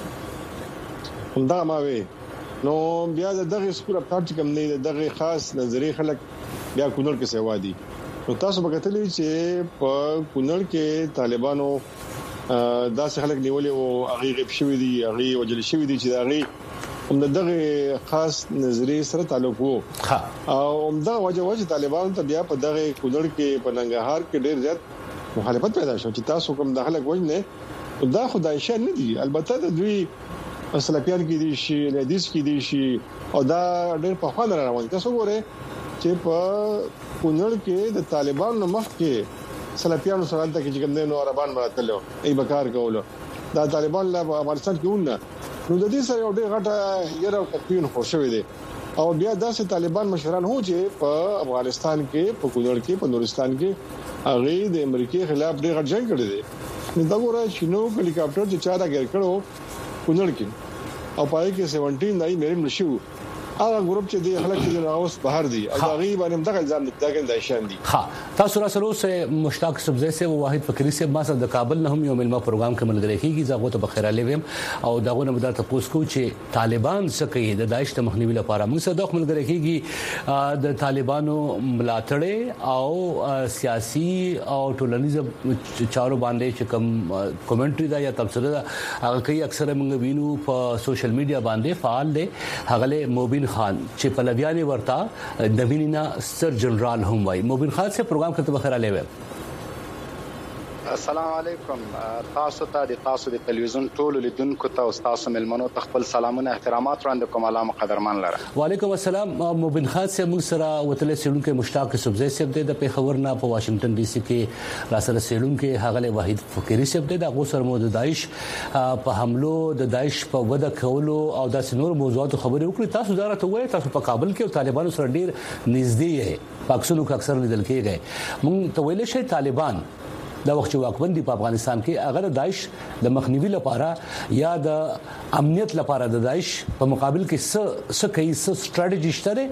S3: دا ما وي نو بیا دغه سکول پټ کوم نه دغه خاص نظری خلک بیا کونړ کې سیوا دي نو تاسو وګورئ چې په کونړ کې طالبانو دا څه خلک نیولې او هغه غیب شوی دي هغه وجل شوی دي چې هغه هم دغه خاص نظری سره تعلق وو او هم دا وجه وجه طالبان ته بیا په دغه کونړ کې په ننګرهار کې ډېر زیات مخالفت پیدا شو چې تاسو کوم د خلک وجنه دا خدای شان نه دي البته د دوی اسلاميان کې دي شي حدیث کې دي شي او دا ډېر په خاطر روان تاسو ګوره چې په کونړ کې د طالبانو مخ کې سلفیانو سره تل کې کوم نو عربان مراتلو ای بکار کولو دا طالبان لا افغانستان کې ونه نو د دې سره یو ډېر غټه یره کپین خوشوي دي او بیا داسې طالبان مشران هو چې په افغانستان کې په کونړ کې په نورستان کې هغه د امریکای خلاف ډېر غټ جنگ کړی دی نو دا ګوره چې نو هلیکاپټر چې چا دا ګر کړو کونړ کې او پای کې سبعتر دای مېرم نشو هغه ګروپ چې د خلک د راوس بهر دي او هغه باندې دغه ځان دغه د شان دي
S2: ها تاسو را سره سه مشتاق سبزی سے واحد فکری سے ما سره د کابل نه هم یو ملما پروګرام کې ملګری کیږي زغه ته بخیر علی ویم او دغه نه بدر تاسو کو چې طالبان څه کوي د داعش ته مخنیوي لپاره موږ سره د ملګری کیږي د طالبانو ملاتړ او سیاسي او ټولنیز چارو باندې چې کوم کومنټري دا یا تبصره دا هغه کوي اکثره موږ وینو په سوشل میډیا باندې فعال دي هغه موبین خان چې په لویانه ورتا د وینینا سر جنرال هم وای موبین خان سے پروګرام کته بخیر علی ویم
S5: السلام علیکم تاسو ته د تاسو د ټلویزیون ټولو لیدونکو ته او تاسو ملمنو ته خپل سلامونه احترامات وړاندې کوم علامه قدرمان لره
S2: وعلیکم السلام موبین خان سے موږ سره وتل سیلونکو مشتاق سبزی سے د پیښور نه په واشنگټن ډي سي کې را سره سیلونکو هغه واحد فکری سے د غوسر مو د داعش په حملو د داعش په وده کولو او د سنور موضوعات خبرې وکړي تاسو دا راته وایي تاسو په کابل کې او طالبانو سره ډیر نږدې یې پاکستانو کې اکثر لیدل کېږي موږ ته ویل شي طالبان دا وخت چې واکمن دي په افغانستان کې اگر داعش د مخنیوي لپاره یا د امنیت لپاره د داعش په مقابل کې څه څه کوي څه ستراتیژي شته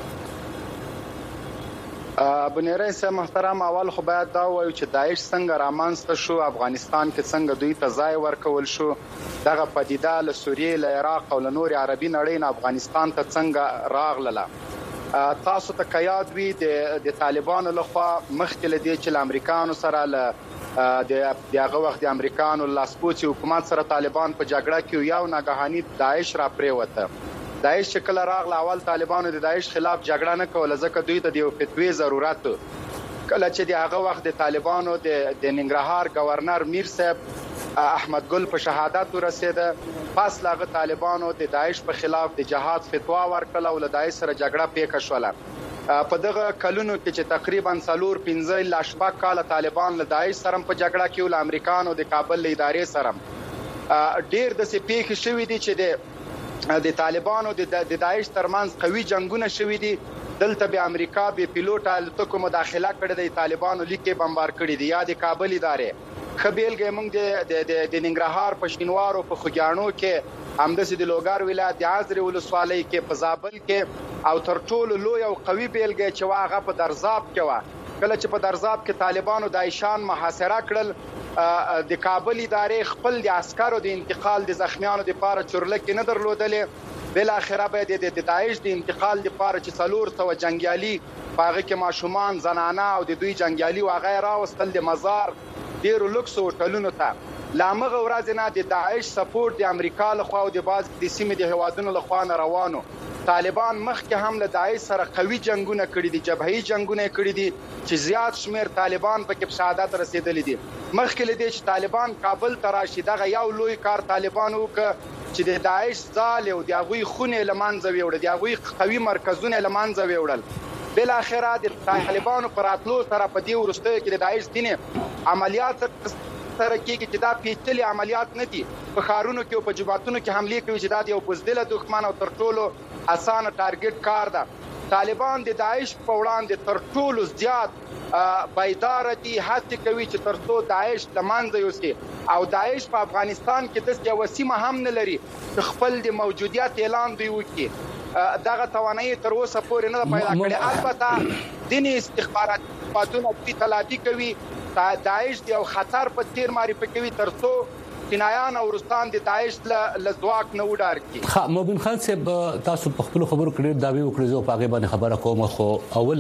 S5: بنيري سه محترم اول خو باید دا وایو چې داعش څنګه رامنځته شو افغانستان کې څنګه دوی ته ځای ورکول شو دغه پدیده له سوریې له عراق او له نور عربي نړۍ نه افغانستان ته څنګه راغله تاسو ته کياد وی د طالبانو لخوا مخکې لدی چې امریکایانو سره له د دغه وخت د امریکایانو لاسپوڅي حکومت سره طالبان په جګړه کې یو ناګهاني داعش را پریوته داعش شکل راغله اول طالبانو د داعش خلاف جګړه نه کوله ځکه دوی ته د فتوی ضرورت کله چې د هغه وخت د طالبانو د د ننګرهار گورنر میر صاحب احمد ګل په شهادت ورسېده پس لاغه طالبانو د داعش په خلاف د جهاد فتوا ورکړه او له داعش سره جګړه پیښه شوله په دغه کلونو کې چې تقریبا څلور پنځه لاشپاک کال طالبان له داعش سره په جګړه کې ول امریکانو د کابل ادارې سره ډیر د سپیخ شوې دي چې د د طالبانو د داعش ترمنځ قوي جنگونه شوې دي دلته به امریکا به پیلوټ الوتکو مداخله کړې د طالبانو لیکې بمبار کړې دي یا د کابل ادارې خبيلګې موږ د د ننګرهار په شینوارو په خوګانو کې همداسې د لوګار ولایت د عزر ولسوالۍ کې په زابل کې او تر ټولو لوی او قوي بیلګې چې واغه په درزاب کې و کله چې په درزاب کې طالبانو دایشان محاصره کړل د کابل ادارې خپل د عسکرو د انتقال د زخمیانو د پاره چورلکې نه درلودلې بل اخره به د داعش د انتقال لپاره چې څلور سو جنگیالي هغه کې ماشومان زنانه او د دوی جنگیالي او غیره واستل د مزار ډیرو لوکس هوټلونو ته لامغه ورځ نه د داعش سپورټ د امریکا لخوا او د باز د سیمې د هوادونو لخوا روانو طالبان مخکې هم له داعش سره قوي جنگونه کړي دي جبهي جنگونه کړي دي چې زیات شمیر طالبان په کې شهادت رسیدلي دي مخکې له دې چې طالبان کابل ته راشي دغه یو لوی کار طالبانو وکړ چې د داعش ځال او د هغوی خونه لمنځه ویوړل د هغوی قوي مرکزونه لمنځه ویوړل بل اخره د طالبانو پر اتلو سره په دې ورسته کې د داعش دینه عملیات سره کې چې دا پیچلي عملیات نه دي په خارونو کې او په جبهاتونو کې حمله کوي چې دا یو بزدله دښمن او تر ټولو اسانه ټارګټ کار ده طالبان د داعش په وړاندې تر ټولو زیات بایدار دي هڅه کوي چې تر څو داعش لمنځه یوسي او داعش په افغانستان کې د یو وسیمه هم نه لري خپل د موجودیت اعلان دی وکړي دغه توانایي تر اوسه پورې نه پیدا کړي البته دیني استخبارات پاتونه په تلاټي کوي داعش دی او خطر په تیر معرفي کوي تر څو کنایان او روستان د داعش له ځواک نه وډار کی
S2: ها مبین خان صاحب تاسو په خپل خبرو کړی داوی وکړي زه په هغه باندې خبره کوم خو اول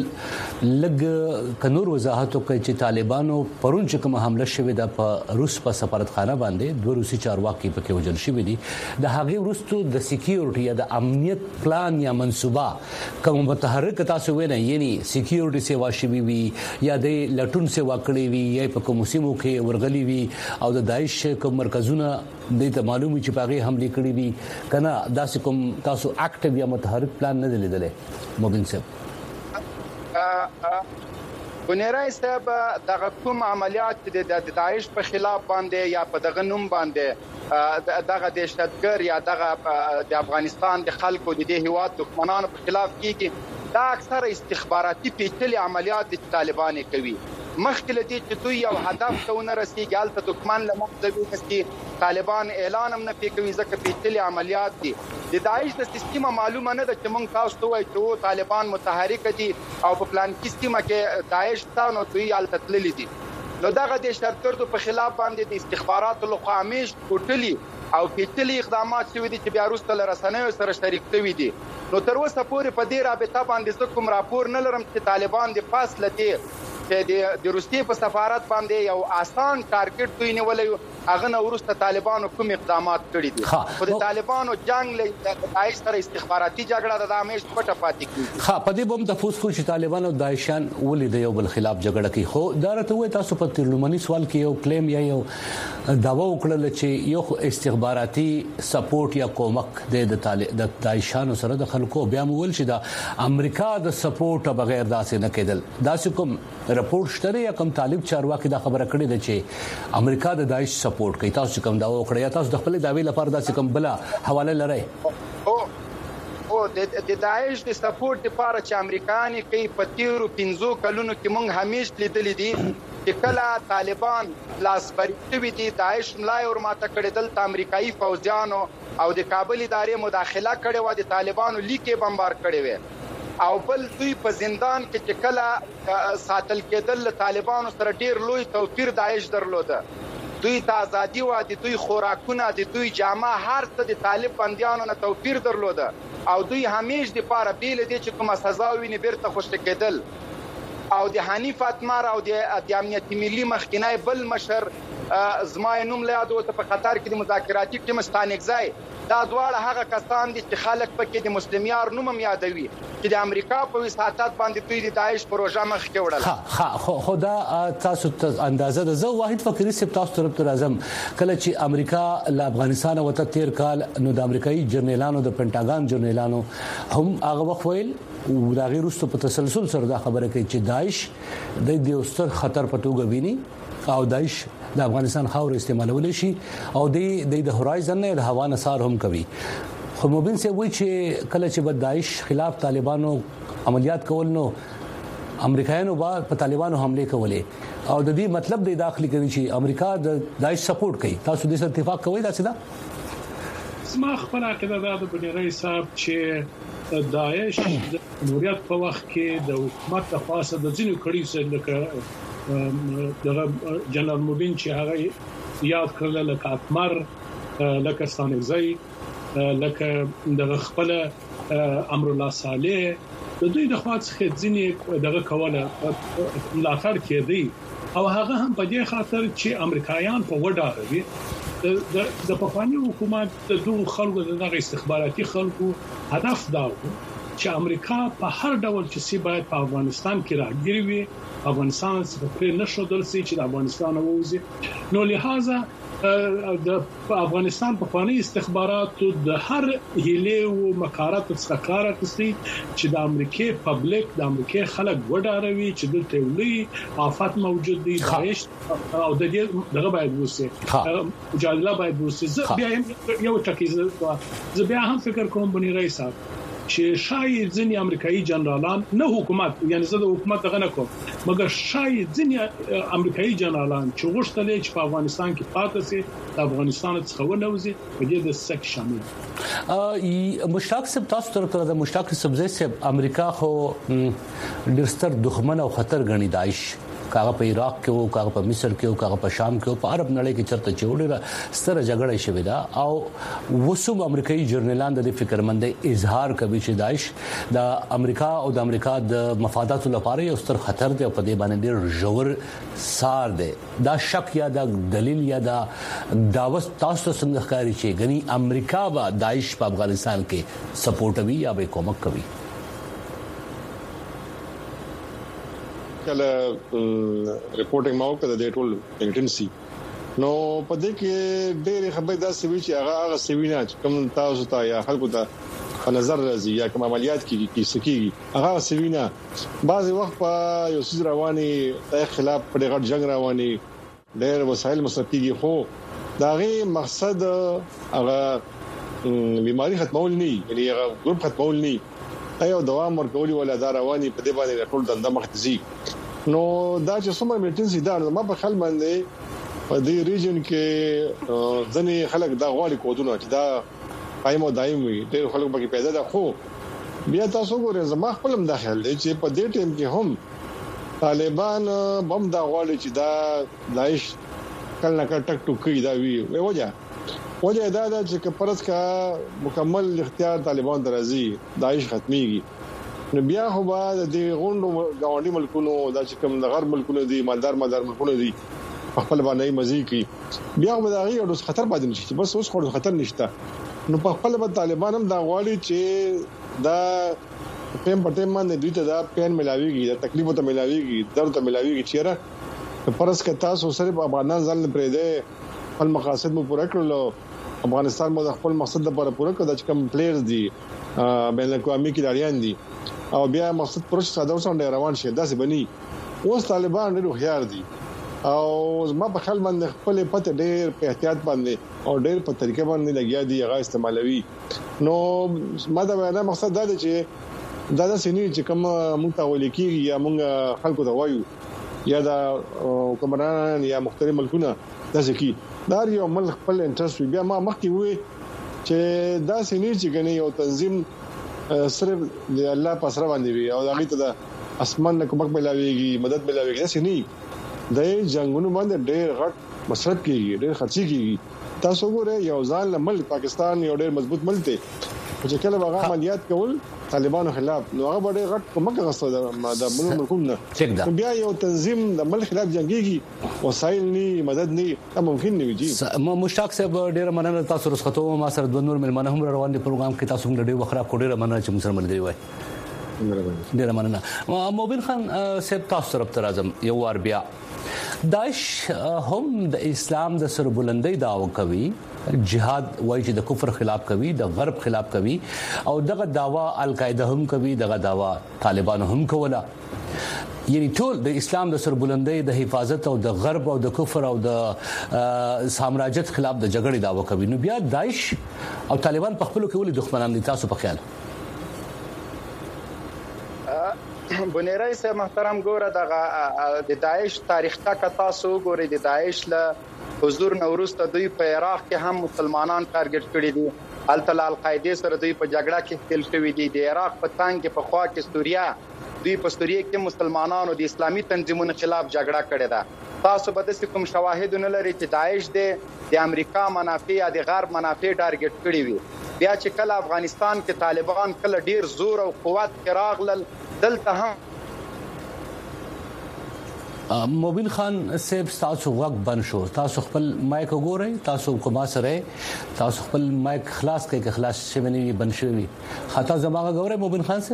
S2: لګ کنور وضاحت کوي چې طالبانو پرون چې کوم حمله شوې ده په روس په سفارتخانه باندې دوه روسي چارواکي پکې وجل شوې دي د هغه ورستو د سکیورټي یا د امنیت پلان یا منصوبه کوم متحرک تاسو وینئ یعنی سکیورټي سیوا شوی وي یا د لټون سیوا کړی وي یا په کوم سیمو کې ورغلي وي او د داعش کوم مرکزونه د ته معلومي چې پاغي حمله کړې دي کنه داسې کوم تاسو اکټیو یا متحرک پلان نه لیدلې مبین صاحب
S5: ونیرای صاحب دغه کوم عملیات د داعش په خلاف باندې یا په دغه نوم باندې دغه دهشتګر یا دغه د افغانستان د خلکو د دې هیواد دښمنانو په خلاف کیږي دا اکثر استخباراتي پیچلي عملیات د طالبان کوي مخکله دي چې دوی یو هدف ته ونرسیږي البته دښمن لمخ ځي طالبان اعلان هم نه کوي ځکه پیچلي عملیات دي د داعش د سیستم معلومه نه ده چې موږ تاسو ته وایو چې طالبان متحرک دي او په پلان کې سیستم کې داعش تاسو دوی البته تللی دي نو دغه د شرطګردو په خلاف باندې د استخباراتو لخوا همیش ټوټلي او پیچلي اقدامات شوي دي چې بیا وروسته له رسنیو سره شریک شوي دي نو تر اوسه پورې په دې رابطه باندې کوم راپور نه لرم چې طالبان د فاصله دي چې د روسیې په سفارت باندې یو آسان ټارګټ دوی نیولې هغه نو ورسته طالبانو کوم اقدامات کړی دي خو د طالبانو جنگ له داعش سره استخباراتي جګړه د همیش پټه پاتې کیږي
S2: ها په دې بم د فوسفو چې طالبانو داعشان ولې د یو بل خلاف جګړه کوي خو دا راته وای تاسو په ترلومني سوال کې یو کلیم یا یو داوا وکړل چې یو استخباراتي سپورټ یا کومک د داعشانو سره د خلکو بیا مول چې د امریکا د سپورټ بغیر داسې نه کېدل داسې کوم رپورټ شته یا کوم طالب چارواکي دا خبره کړې ده چې امریکا د داعش سپورټ کوي تاسو کوم دا وکړی یا تاسو د خپل داوی لپاره داسې کوم بل حواله لرئ
S5: او د داعش د سپورټ لپاره چې امریکایي کوي په تیرو پنځو کلونو کې موږ همیش لیدلې دي چې کله طالبان لاسبري دي داعش ملای اور ماته کړي دلته امریکایي فوجیانو او د کابل ادارې مداخله کړې و د طالبانو لیکې بمبار کړي وي او بل دوی په زندان کې چې کله ساتل کېدل طالبانو سره ډیر لوی توپیر داعش درلوده دوی ته ازادي و د دوی خوراکونه د دوی جامه هر څه د طالب بنديانو نه توپیر درلوده او دوی همیش د پاره بیل دي چې کومه سزا ویني بیرته خوشته کېدل او د حنیف اتمر او د امنیت ملي مخکنی بل مشر زما نوم له یادو ته په خطر کې د مذاکراتي ټیم ستانګزای دا دواړه هغه کسان دي چې خلک پکې د مسلمیار نوم هم یادوي چې د امریکا په وساتات باندې دوی د داعش پروژه مخ کې وړل
S2: ها ها خدا تاسو ته اندازه ده زه واحد فکری سپ تاسو طرف ته راځم کله چې امریکا له افغانستان وته تیر کال نو د امریکایي جرنیلانو د پینټاګان جرنیلانو هم هغه وخت ویل او دا غیر واستو په تسلسل سره دا خبره کوي چې داعش د دې ستر خطر په توګه ویني او داعش د افغانستان خاور استعمالول شي او د د هورایزن نه د هوا نثار هم کوي خو مبین سي وایي چې کله چې د داعش خلاف طالبانو عملیات کول نو امریکایانو با په طالبانو حمله کولې او د دې مطلب د داخلي کوي چې امریکا د داعش سپورټ کوي. تاسو دې سره اتفاق کوئ دا څه ده؟
S4: زما خپل عقیده ده د بنیري صاحب چې داعش د جمهوریت په وخت کې د حکومت د خاصه د ځینو کړي سره لکه د جنرال مبین چې هغه یاد کړل لکه اکمر لکه ستانکزی لکه د خپل امر الله صالح د دوی د خاص خځینې دغه کوله ملاتړ کړي او هغه هم په دې خاطر چې امریکایان په وډاروي د د پخوانی حکومت د دوه خلکو دغه استخباراتي خلکو هدف دا و چې امریکا په هر ډول چې سی باید په افغانستان کې راګیري وي افغانستان څخه نشو درسي چې د افغانستان ووزي نو لہذا د افغانستان په فني استخباراتو د هر هیله او مکارات څخه کار اخیستي چې د امریکای پبلک د امریکای خلک وډاروي چې دلته ولي آفات موجود دي داعش او د دې دغه باید وسی مجادله باید وسی بیا یو ټکی زه بیا هم فکر کوم بنی رئیس چې شاید ځینې امریکایي جنرالان نه حکومت یعنی زه د حکومت دغه نه کوم مګر شاید ځینې امریکایي جنرالان چې غوښتل چې په افغانستان کې پاتې سي د افغانستان څخه ونوځي په دې د سک شامل
S2: مشتاق صاحب تاسو تر د مشتاق سبزی صاحب امریکا خو ډیرستر دښمن او خطر غني داعش کاغه په عراق کې او کاغه په مصر کې او کاغه په شام کې او په عرب نړۍ کې چرته چوډه ستره جګړه شوې ده او وسوم امریکایي جرنالان د فکرمندۍ اظهار کوي چې داعش د امریکا او د امریکا د مفاداتو لپاره یو ستر خطر دی او په دې باندې ډېر ژور سار دی. دا شک یا دا دلیل یا دا داوس تاسو څنګه ښکاري چې غني امریکا به داعش په افغانستان کې سپورټ کوي یا به کومک کوي؟
S3: کله ریپورټینګ ماو کړه د ټول انټنسي نو په دې کې ډېر خبرې دا سوي چې هغه هغه سوي نه کوم تاسو ته یا خلکو ته په نظر راځي یا کوم عملیات کې کې سکیږي هغه سوي نه بعضي وخت په یو څه رواني د خلاف په غټ جنگ رواني ډېر وسایل مصرفيږي خو دا غي مقصد هغه بیماری ختمول نه یعنی هغه ګروپ ختمول نه ایو دوام ورکولي ولا دا رواني په دې باندې ټول دنده مختزي نو دا چې څومره میټنسي دا ما په خل باندې په دې ریجن کې ځنې خلک دا غواړي کودونه چې دا قائم او دائم وي ډېر خلک پکې پیدا ده خو بیا تاسو ګورئ زما خپل هم داخل دي چې په دې ټیم کې هم طالبان بم دا غواړي چې دا داعش کله کله ټک ټوکی دا وی وجه وجه دا ده چې پرس کا مکمل اختیار طالبان درازي داعش ختميږي نو بیا خو به د غونډو غونډي ملکونو د چې کوم د غرب ملکونو دي مالدار مالدار ملکونو دي خپل باندې مزي کوي بیا به دا غي او خطر پاتې نشي بس اوس خو خطر نشته نو په خپل به طالبان هم دا غواړي چې دا پم پټه باندې دوی ته دا پین ملاويږي دا تکلیف ته ملاويږي درد ته ملاويږي چیرې پرس کا تاسو سره په باندې ځل پرې ده خپل مقاصد مو پوره کړل افغانستان مو خپل مقصد لپاره پوره کړ چې کوم پلیئرز دي بین الاقوامي کډاریان دي او بیا مقصد پروسه ساده وسنډ روان شي داسې بني اوس طالبان ډېر هوښیار دي او ما په خل باندې خپل پته ډېر په احتیاط باندې او ډېر په طریقې باندې لګیا دي هغه استعمالوي نو ما دا وینا مقصد دا دی چې دا د سینې چې کوم مونږ ته ولیکي یا مونږ خلکو ته وایو یا دا کومران یا مختلف ملکونه دا ځکه دا یو مل خپل انټرست بیا ما مخکې وې چې دا سینې چې غني یو تنظیم صرف د الله پسره باندې وي او هغه ته د اسمان نه کومک ملاويږي مدد ملاويږي دا سینې د جنگونو باندې ډېر غټ مصرف کیږي ډېر خرچي کیږي تاسو ګورئ یو ځان ملک پاکستان یو ډېر مضبوط ملک دی چې کله هغه عملیات کول طالبانو خلاف نو هغه ډېر غټ کومک غوښته د ملکونو بیا یو تنظیم د ملک خلاف جنگيږي وسایل نه مدد نه ممکن نه وي
S2: مشتاق صاحب ډېر مننه تاسو رسختو ما سره د نور ملمنه هم روان دي پروګرام کې تاسو موږ ډېر وخره کوډه مننه چې موږ سره ملګری وای ډېر مننه موبین خان صاحب تاسو طرف ته راځم یو ور بیا داعش هم د اسلام د سربلندۍ داوا کوي جهاد وایي چې د کفر خلاف کوي د غرب خلاف کوي او دغه داوا القاعده هم کوي دغه داوا طالبان هم کوله یعنی ټول د اسلام د سربلندۍ د حفاظت او د غرب او د کفر او د سامراجیت خلاف د جګړې داوا کوي نو بیا داعش او طالبان په خپل کې ولې دښمنان دي تاسو په خیال
S5: بنيري سه محترم ګوره د داعش تاریخ ته تاسو ګورئ د داعش له حضور نوروز ته دوی په عراق کې هم مسلمانان ټارګټ کړي دي التل القاعده سره دوی په جګړه کې تل شوی دي د عراق په تنګ کې په خوا کې سوریا دوی په سوریا کې مسلمانانو د اسلامي تنظیمونو خلاف جګړه کړې ده تاسو به د کوم شواهد نه لري چې داعش د امریکا منافع یا د غرب منافع ټارګټ کړي وي بیا چې کله افغانستان کې طالبان کله ډیر زور او قوت کې راغلل دلته هم
S2: موبین خان صاحب تاسو وخت بند شو تاسو خپل مایک وګورئ تاسو کومه سره تاسو خپل مایک خلاص کړئ که خلاص شوی نه بند شوی خطا زماغه وګورئ موبین خان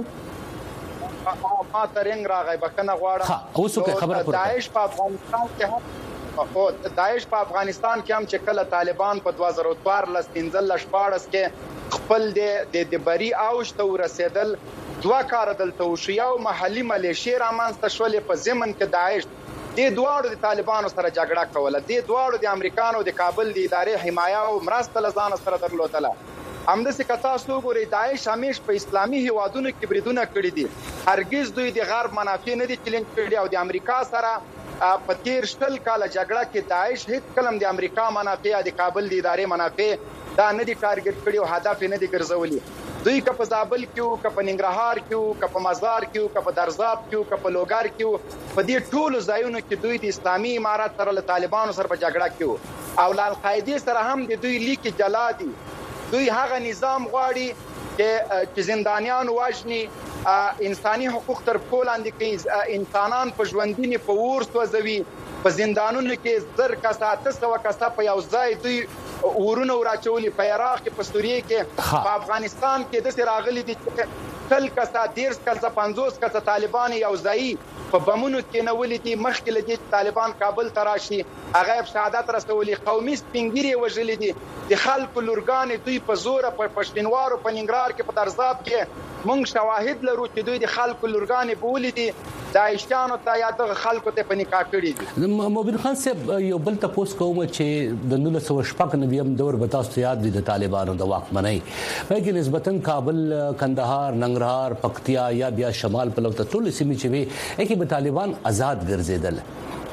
S2: صاحب
S5: ما ترنګ راغی بکنه غواړم
S2: ها اوس که خبره پوره
S5: داعش په افغانستان کې هم او داعش په افغانستان کې هم چې کله طالبان په دوه زره څوارلس پنځلس شپاړس کې خپل د د بری اوج ته ورسېدل دوه کار دلته وشو یو محلي ملیشیا رامنځته شولې په ضمن کې داعش د دوړو د طالبانو سره جګړه کوله د دوړو د امریکانو د کابل د ادارې حمایه او مرسته لزان سره درلودله همداسې کتا سو ګوري داعش همیش په اسلامي هیوادونو کې بریدونه کړی دي هرگز دوی د غرب منافع نه دي چیلنج کړی او د امریکا سره په تیر شل کال جګړه کې داعش هیڅ کلم د امریکا منافع د کابل د ادارې منافع دا نه دي ټارګټ کړی او هدف نه دي ګرځولي دوی که په زابل کې که په ننګرهار کې که په مزار کې که په درزاب کې که په لوګر کې په دې ټولو ځایونو کې دوی د اسلامي امارات سره له طالبانو سره په جګړه کې او ل القاعده سره هم د دوی لیک جلا دي دوی هغه نظام غواړي چې زندانیان واجني انساني حقوق تر پولاند کې انسانان په ژوندینه په ورس وزوي په زندانونو کې زر کسه تاسو کسه په یو ځای دوی ورونه وراچولي په عراق کې په سوریه کې په افغانستان کې د راغلي دي تل کسه ډیر کسه پنځوس کسه طالبان یو ځای په بمونو کې نه ولې مخکې لدی طالبان کابل تراشي هغه شهادت رسولي قومي سپینګری وژلې دي د خلکو لورګان دوی په زور په پښتنوارو په ننګرهار کې په درزاب کې مونږ شواهد لرو چې دوی د خلکو لورګان بولې دي داعشانو ته یا د خلکو ته په نکاح کړی دي
S2: موبین خان صاحب یو بل تاسو کوم چې د نولس سوه شپږ نویم دور به تاسو یاد دي د طالبانو د واکمنۍ په نسبتا کابل کندهار ننګرهار پکتیا یا بیا شمال په لور ته ټول سیمې چې وي کې به طالبان آزاد ګرځیدل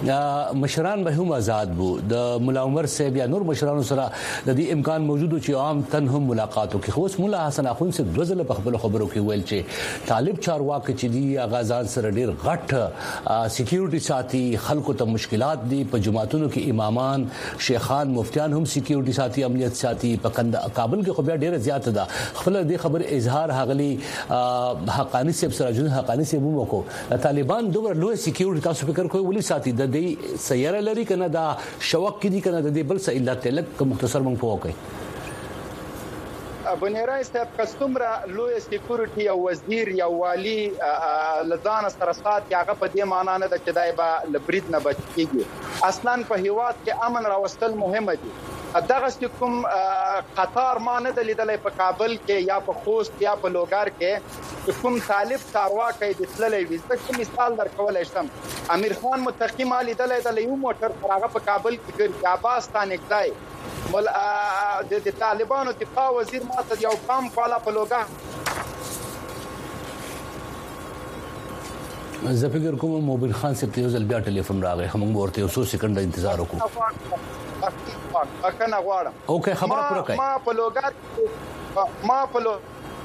S2: مشران به هم آزاد وو د مولا عمر صاحب یا نور مشرانو سره د دې امکان موجود چې عام تن هم ملاقات وکړي خو اوس مولا حسن اخوند صاحب دوزله په خپل خبرو کې ویل چې طالب چارواکي چې دی اغازان سره ډیر غټ سکیورټي ساتي خلکو ته مشکلات دي په جماعتونو کې امامان شیخان مفتیان هم سکیورټي ساتي امنیت ساتي په کابل کې خو بیا ډیر زیات ده خپل دې خبر اظهار هغلی حقانی صاحب سره جن حقانی صاحب مو کو طالبان دومره لوی سکیورټي تاسو فکر کوئ ولې ساتي د دې سیاره لري کنه دا شوق کې دي کنه د دې بل څه علت لک مختصر مونږ پوکي
S5: بنيري صاحب کستمره لوی سکیورټي او وزیر یا والی لزان سره سات هغه په دې معنی نه د چدای با لبرید نه بچيږي اصلا په هیواد کې امن راوستل مهمه دي دغه کوم قطار ما نه لیدلې په کابل کې یا په خوست یا په لوګر کې کوم طالب چارواکي د تللې وي ځکه مثال درکول شم امیر خان متقی مالی دلې د یو موټر هغه په کابل کې ګر عباس خان اکدای مل د طالبانو دفاع وزیر ماته یو کام فعال په لوګر
S2: زه فکر کوم موبین خان صاحب ته ځل بیا ټلیفون راغی هم ورته یو څو سکند انتظار وکړو
S5: اکنه غواړم
S2: اوکے خبره پوره کړئ
S5: ما په لوګر ما په لو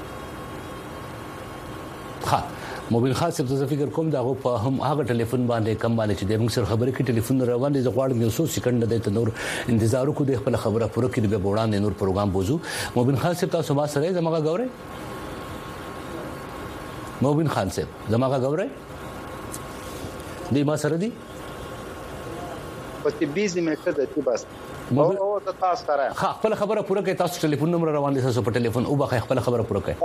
S2: ها موبایل خاص څه فکر کوم دا په هم هغه ټلیفون باندې کم باندې چې د موږ سره خبرې کې ټلیفون روان دي زه غواړم یو څو سکند د نور انتظار وکړو د خپل خبره پوره کړي به وړاندې نور پروګرام بوزو موبایل خاص تاسو ما سره زموږه غوړې موبایل خان صاحب زموږه غوړې دی ما سره دی
S5: پتی بیزی مې کړه تی بس او او تاسو سره
S2: ها خپل خبره پوره کړئ تاسو ټلیفون نمبر روان دي تاسو په ټلیفون او به خپل خبره پوره کړئ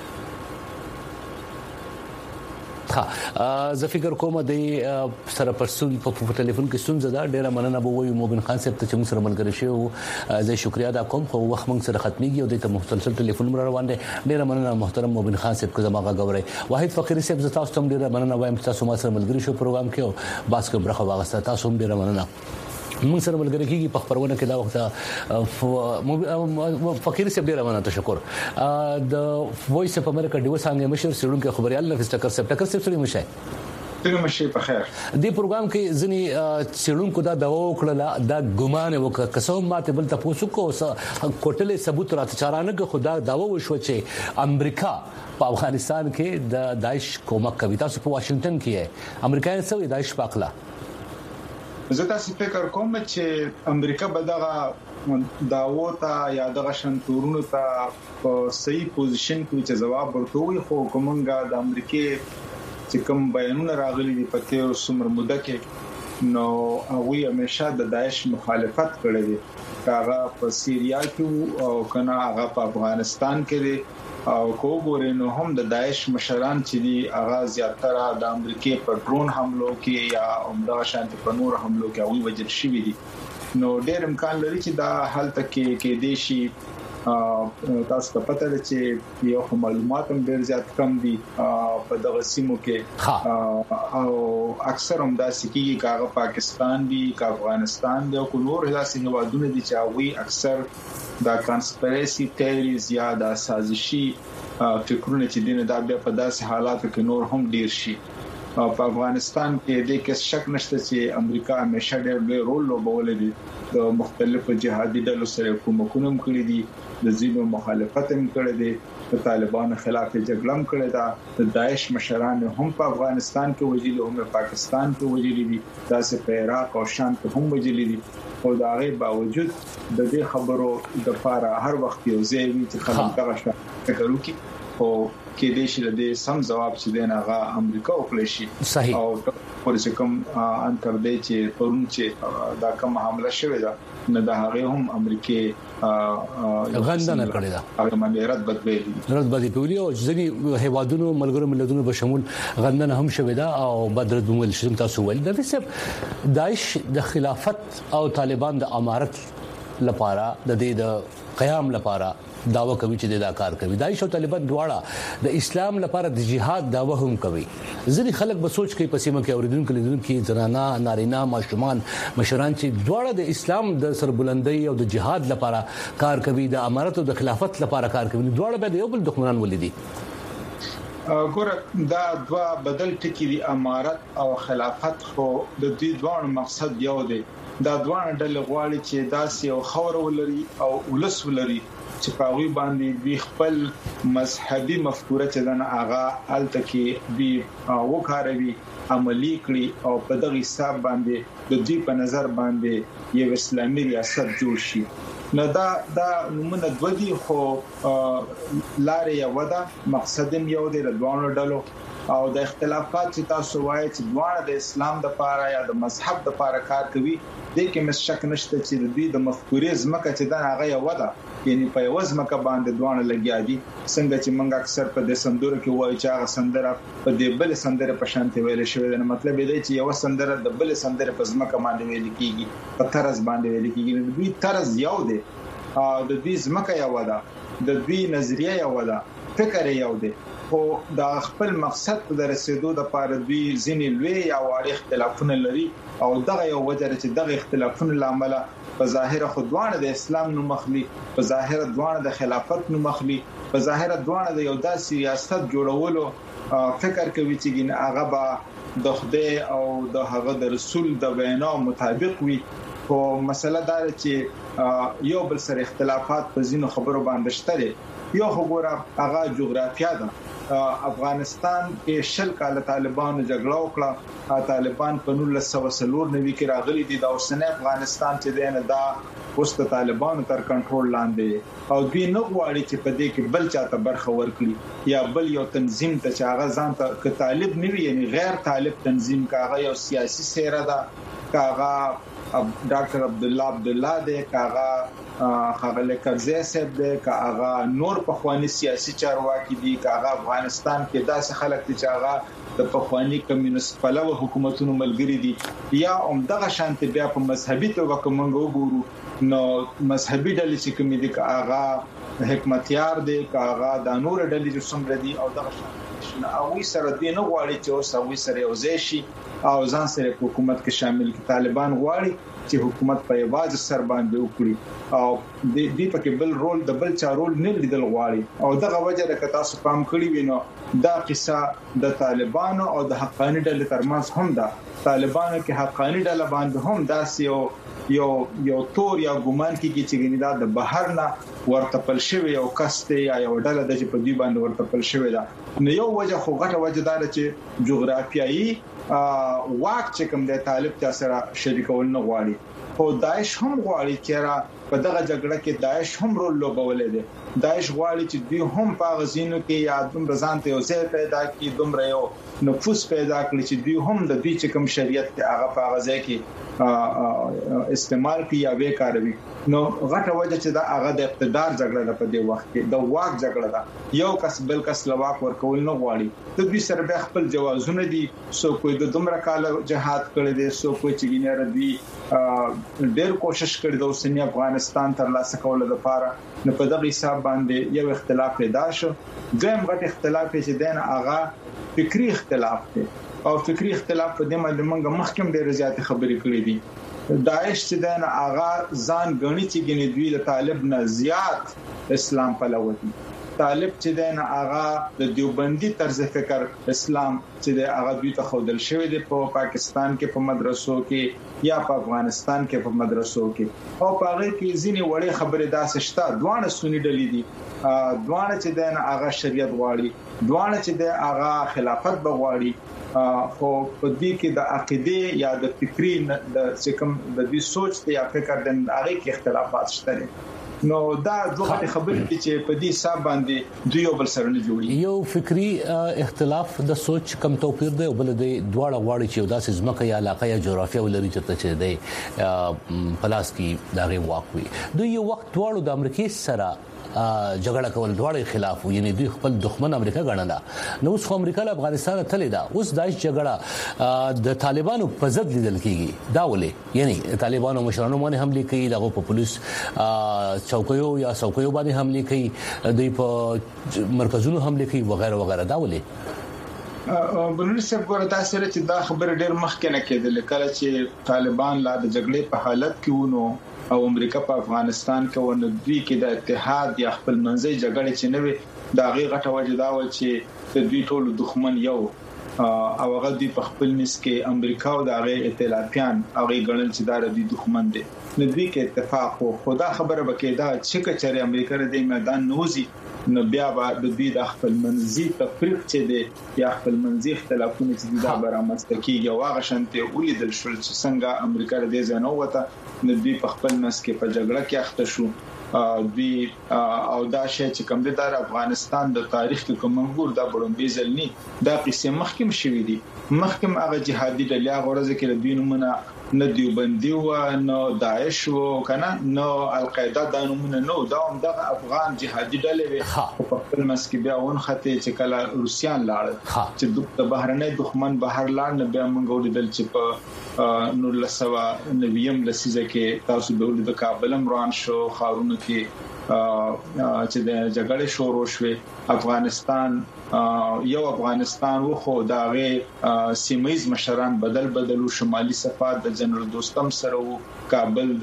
S2: ها زه فکر کوم د سره پرسون په ټلیفون کې سن زده ډیره مننه به وي موبین خان صاحب ته چې موږ سره ملګری شو زه شکریا ادا کوم خو وخت موږ سره ختميږي او د ته مسلسل ټلیفون مر روان دي ډیره مننه محترم موبین خان صاحب کو زماغه غوړی واحد فقيري صاحب زه تاسو ته ډیره مننه وایم تاسو ما سره ملګری شو پروګرام کې او باس کو برخه واغسته تاسو هم ډیره مننه موږ سره ملګری کیږي په خبرونه کې دا وخت فقیر صاحب ډیر مننه تشکر د وایس اف امریکا ډیو څنګه مشر سړونکو خبريال نفس ټکر صاحب ټکر صاحب سړي مشه
S6: څنګه مشه په خیر
S2: دې پروګرام کې ځنی سړونکو دا دوا وکړه دا ګمان وکړه قسم ماته بل تاسو کو کوټلې ثبوت راته چارانه کې خدا دوا وشو چې امریکا په افغانستان کې د داعش کومک کوي تاسو په واشنگټن کې امریکایان سوي داعش پاکلا
S6: زه تاسو فکر کوم چې امریکا به دغه داوو ته یا دغه شنتورونو ته په صحیح پوزیشن کې چې جواب ورکوي خو کومنګا د امریکای چې کوم بیانونه راغلي دي په تیر څومره موده کې نو هغه همیشه د داعش مخالفت کړی دی هغه په سیریا کې او کنه هغه په افغانستان کې دی او کوګورې نو هم د داعش مشران چې دي هغه زیاتره د امریکای په ډرون حملو کې یا عمده شانتي په نور حملو کې هغه وجل شوی دي نو ډېر امکان لري چې دا حالت کې کې دیشي تاسو ته پته ده چې یو معلومات هم ډېر زیات کم دي په دغه سیمو کې او اکثر هم دا سکیږي کاغه پاکستان دي کا افغانستان دي او نور داسې هوادونه دي چې هغه اکثر دا کانسپیریسي تیوریز یا دا سازشي فکرونه چې دینه دا بیا په داسې حالاتو کې نور هم ډیر شي په افغانستان کې د کې شک نشته چې امریکا همیشه ډېر لوی رول لوبولی دی د مختلفو جهادي ډلو سره کومکونه کړی دي د زینو مخالفت هم کړی دی د طالبانو خلاف جګړه هم کړې ده د داعش مشران هم په افغانستان کې وجلي هم په پاکستان کې وجلي دي داسې په عراق او شام کې هم وجلي دي او دا غي باوجود د دې خبرو د لپاره هر وخت یو ځای وي چې خلک دغه فکر وکړي او کې دې شي د سم جواب چې دین هغه امریکا او کلیشي او پولیس کوم ان تر دې چې پرون چې دا کوم حمله شوې ده نه د هغه هم امریکای
S2: غندنه کړې ده
S6: هغه باندې رد بدوي
S2: رد بدوي په یو ځینی هیوادونو ملګرو ملتونو په شمول غندنه هم شوې ده او بدرد موږ شوم تاسو ول د داعش د خلافت او طالبان د امارت لپاره د دې د قیام لپاره داوا کوي چې دا کار کوي داعش او طالبان دواړه د اسلام لپاره د جهاد داوا هم کوي ځینې خلک به سوچ کوي پسیمه کې اوریدونکو لیدونکو زنانا نارینه ماشومان مشران چې دواړه د اسلام د سربلندۍ او د جهاد لپاره کار کوي د امارت او د خلافت لپاره کار کوي دواړه به یو بل دښمنان ولیدي
S6: ګوره دا دوا بدل ټکی دي امارت او خلافت خو د دې دوه مقصد یو دی دا دوه ډلې غواړي چې داسې او خور ولري او ولس ولري چې پاوی باندې وی خپل مذهبي مفکوره چې دغه اغا التکی دی وکاروي عملی کړي او په دغه حساب باندې د دې په نظر باندې یو اسلامي ریاست جوړ شي نه دا دا موږ د ودی خو لارې یو ده مقصد یو دی د دوه ډلو او د اختلافات چې تاسو وایي چې دواړه د اسلام د لپاره یا د مذهب د لپاره کار کوي د کې مس شک نشته چې د دې د مفکورې زمکه چې دا هغه یو ده یعنی په یو ځمکه باندې دوه لګیا دي څنګه چې موږ اکثر په د سندره کې وایي چې هغه سندره په دې بل سندره په شان ته ویل شوی دی مطلب دی چې یو سندره د بل سندره په ځمکه باندې ویل کیږي په طرز باندې ویل کیږي د دې طرز یو دی د دې ځمکه یو ده د دې نظریه یو ده فکر یو دی خو دا خپل مقصد ته رسیدو د پاره دوی ځینې لوی یا واړه اختلافونه لري او دغه یو وجه چې دغه اختلافونه لامل په ظاهر خودوانه د اسلام نو مخلي په ظاهر دوانه د خلافت نو مخلي په ظاهر دوانه د یو داسې سیاست جوړولو فکر کوي چې هغه به د خدای او د هغه د رسول د وینا مطابق وي خو مسله دا چې یو بل سره اختلافات په ځینو خبرو باندې شته یو خبره هغه جغرافیا ده افغانستان کې شل کال طالبانو جګړه وکړه طالبان په نولس سوه څلور نوي کې راغلي دي دا اوسنۍ افغانستان چې دینه دا اوس د طالبانو تر کنټرول لاندې او دوی نه غواړي چې په دې کې بل چاته برخه ورکړي یا بل یو تنظیم ته چې هغه ځان ته ک طالب نه وي یعنی غیر طالب تنظیم کاغه یو سیاسي سیره ده کاغه ډاکټر عبد الله عبد الله دې کاغه خغل کرزی صاحب دې کاغه نور په خواني سیاسي چارواکي دي کاغه افغانستان کې داسې خلک چې هغه د پخوانی کمیونست پلوه حکومتونو ملګری دي یا عمدغه شانت بیا په مذهبي توګه کومنګ وګورو نو مذهبي ډلې چې کوم دي کاغه حکمتیار دي کاغه د نور ډلې چې څومره دي او دغه شانت پاتې شي. هغه سره دوی نه غواړي چې اوس هغه سره یو ځای شي او ځان سره په حکومت کې شامل کړي. طالبان غواړي چې حکومت په یوازې سر باندې وکړي او د دې پکې بل رول د بل چا رول نه لیدل غواړي. او دغه وجه د کتا سو پام کړی وینو دا قصه د طالبانو او د حقاني ډلې ترمنځ هم ده. طالبانو کې حقاني ډله باندې هم داسې یو یو یو تور یا ګومان کیږي چې ګنې دا د بهر نه ورته پل شوی او کسته یا یو ډله د په دې باندې ورته پل شوی ده. نو یو وجه خو غټه وجه ده چې جغرافیایي واک چې کوم د طالب تر سره شریکول نه غواړي. خو داعش هم غواړي چې را په دغه جګړه کې داعش هم رول لوبولې ده. داعش غواړي چې دوی هم په غزینو کې یا دومره ځان ته اوسه پیدا کړي، دومره یو نفوذ پیدا کړي چې دوی هم د دوی چې کوم شریعت ته هغه په غزا کې استعمال کوي یا به کاروي. نو غټه وجه چې دا هغه د اقتدار جګړه ده. په دې وخت کې د واک جګړه ده. یو کس بل کس لواک ورکول نه غواړي. د دوی سره به خپل جوازونه دي. سو کوئی د دومره کال جهاد کړی دی، سو کوئی چې ګینه دوی ډېر کوشش کړی د اوسنی افغانستان تر لاسه کول لپاره. نو په دغه حساب باندې یو اختلاف پیدا شو. دویم غټ اختلاف چې دین هغه فکری اختلاف دی او فکری اختلاف په دې باندې موږ مخکې ډېر زیات خبرې کړې دي. داعش چې دین هغه ځان غني چې ګنې دوی له طالب نه زیات اسلام پلوي دي. طالب چې دین هغه د دیوبندي طرز فکر اسلام چې د هغه دوی ته خودل شوی دی په پاکستان کې په مدرسو کې یا په افغانستان کې په مدرسو کې. او په هغه کې ځینې وړې خبرې داسې شته. دوه سنی ډلې دي، دوه چې دین هغه شریعت غواړي، دوه چې د هغه خلافت بغواړي. خو په دې کې د عقیده یا د فکری د څکم د دې سوچ ته یا فکر د هغه کې اختلافات شته. نو دا دوه خبرې چې په دې حساب باندې دوی یو بل سره نه جوړي.
S2: یو فکری اختلاف د سوچ کم توپیر دی او بل د دواړه غواړي چې داسې ځمکه یا علاقه یا جغرافیه ولري چې د پلاس کې دغه واقعي دوی یو وخت دواړو د امریکای سره جګړه کول دواړو خلاف، یعنی دوی خپل دښمن امریکا ګڼله. نو اوس امریکا له افغانستان ته لیدا. اوس داعش جګړه د طالبانو په ضد لیدل کیږي. دا ولې یعنی طالبانو مشرانو باندې حمله کوي، دغه په پولیس چوکیو یا څوکیو باندې حمله کوي، دوی په مرکزونو حمله کوي وغیرہ وغیرہ. دا ولې
S6: بنور صاحب ګوره دا سره چې دا خبره ډېر مخکې نه کېدل. کله چې طالبان لا د جګړې په حالت کې ونو او امریکا په افغانستان کې ونه دوی کې د اتحاد یا خپل منځي جګړې چې نه وي دا غي غټه وجه دا و چې د دوی ټول دښمن یو او هغه دوی په خپل نس کې امریکا او د هغه ائتلافیان هغه ګڼل چې دا د دښمن دي. نو دوی کې اتفاق او خدا خبره وکړه دا چې کچره امریکا د میدان نوزي نو بیا به د دوی د خپل منځي تفریق چې دی یا خپل منځي اختلافونه چې دا برامسته کیږي او هغه شانته ولیدل شول چې څنګه امریکا د دې ځنو وته نو دوی په خپل نس کې په جګړه کې اخته شو. دوی او دا شی چې کوم د افغانستان د تاریخ کې کوم منګور دا بړم بیزلنی دا قصه مخکم شوې دي. مخکم هغه جهادي ډلې غوړځ کې د دوی نومونه نه دیوبندي و نه داعش و کنه نه القاعده دا نومونه نو دا هم د افغان جهادي ډلې په خپل مسکې بیا ون خطه چې کله روسيان لاړ چې د بهرنۍ دښمن بهر لاړ نه بیا موږ ولیدل چې په نور لسوا نویم لسیزه کې تاسو د کابل روان شو خارونه کې چې د جګړې شروع شوه. افغانستان یو افغانستان و خو داغه سیمایز مشران بدل بدلو، شمالي صفات د جنرال دوستم سره وو، کابل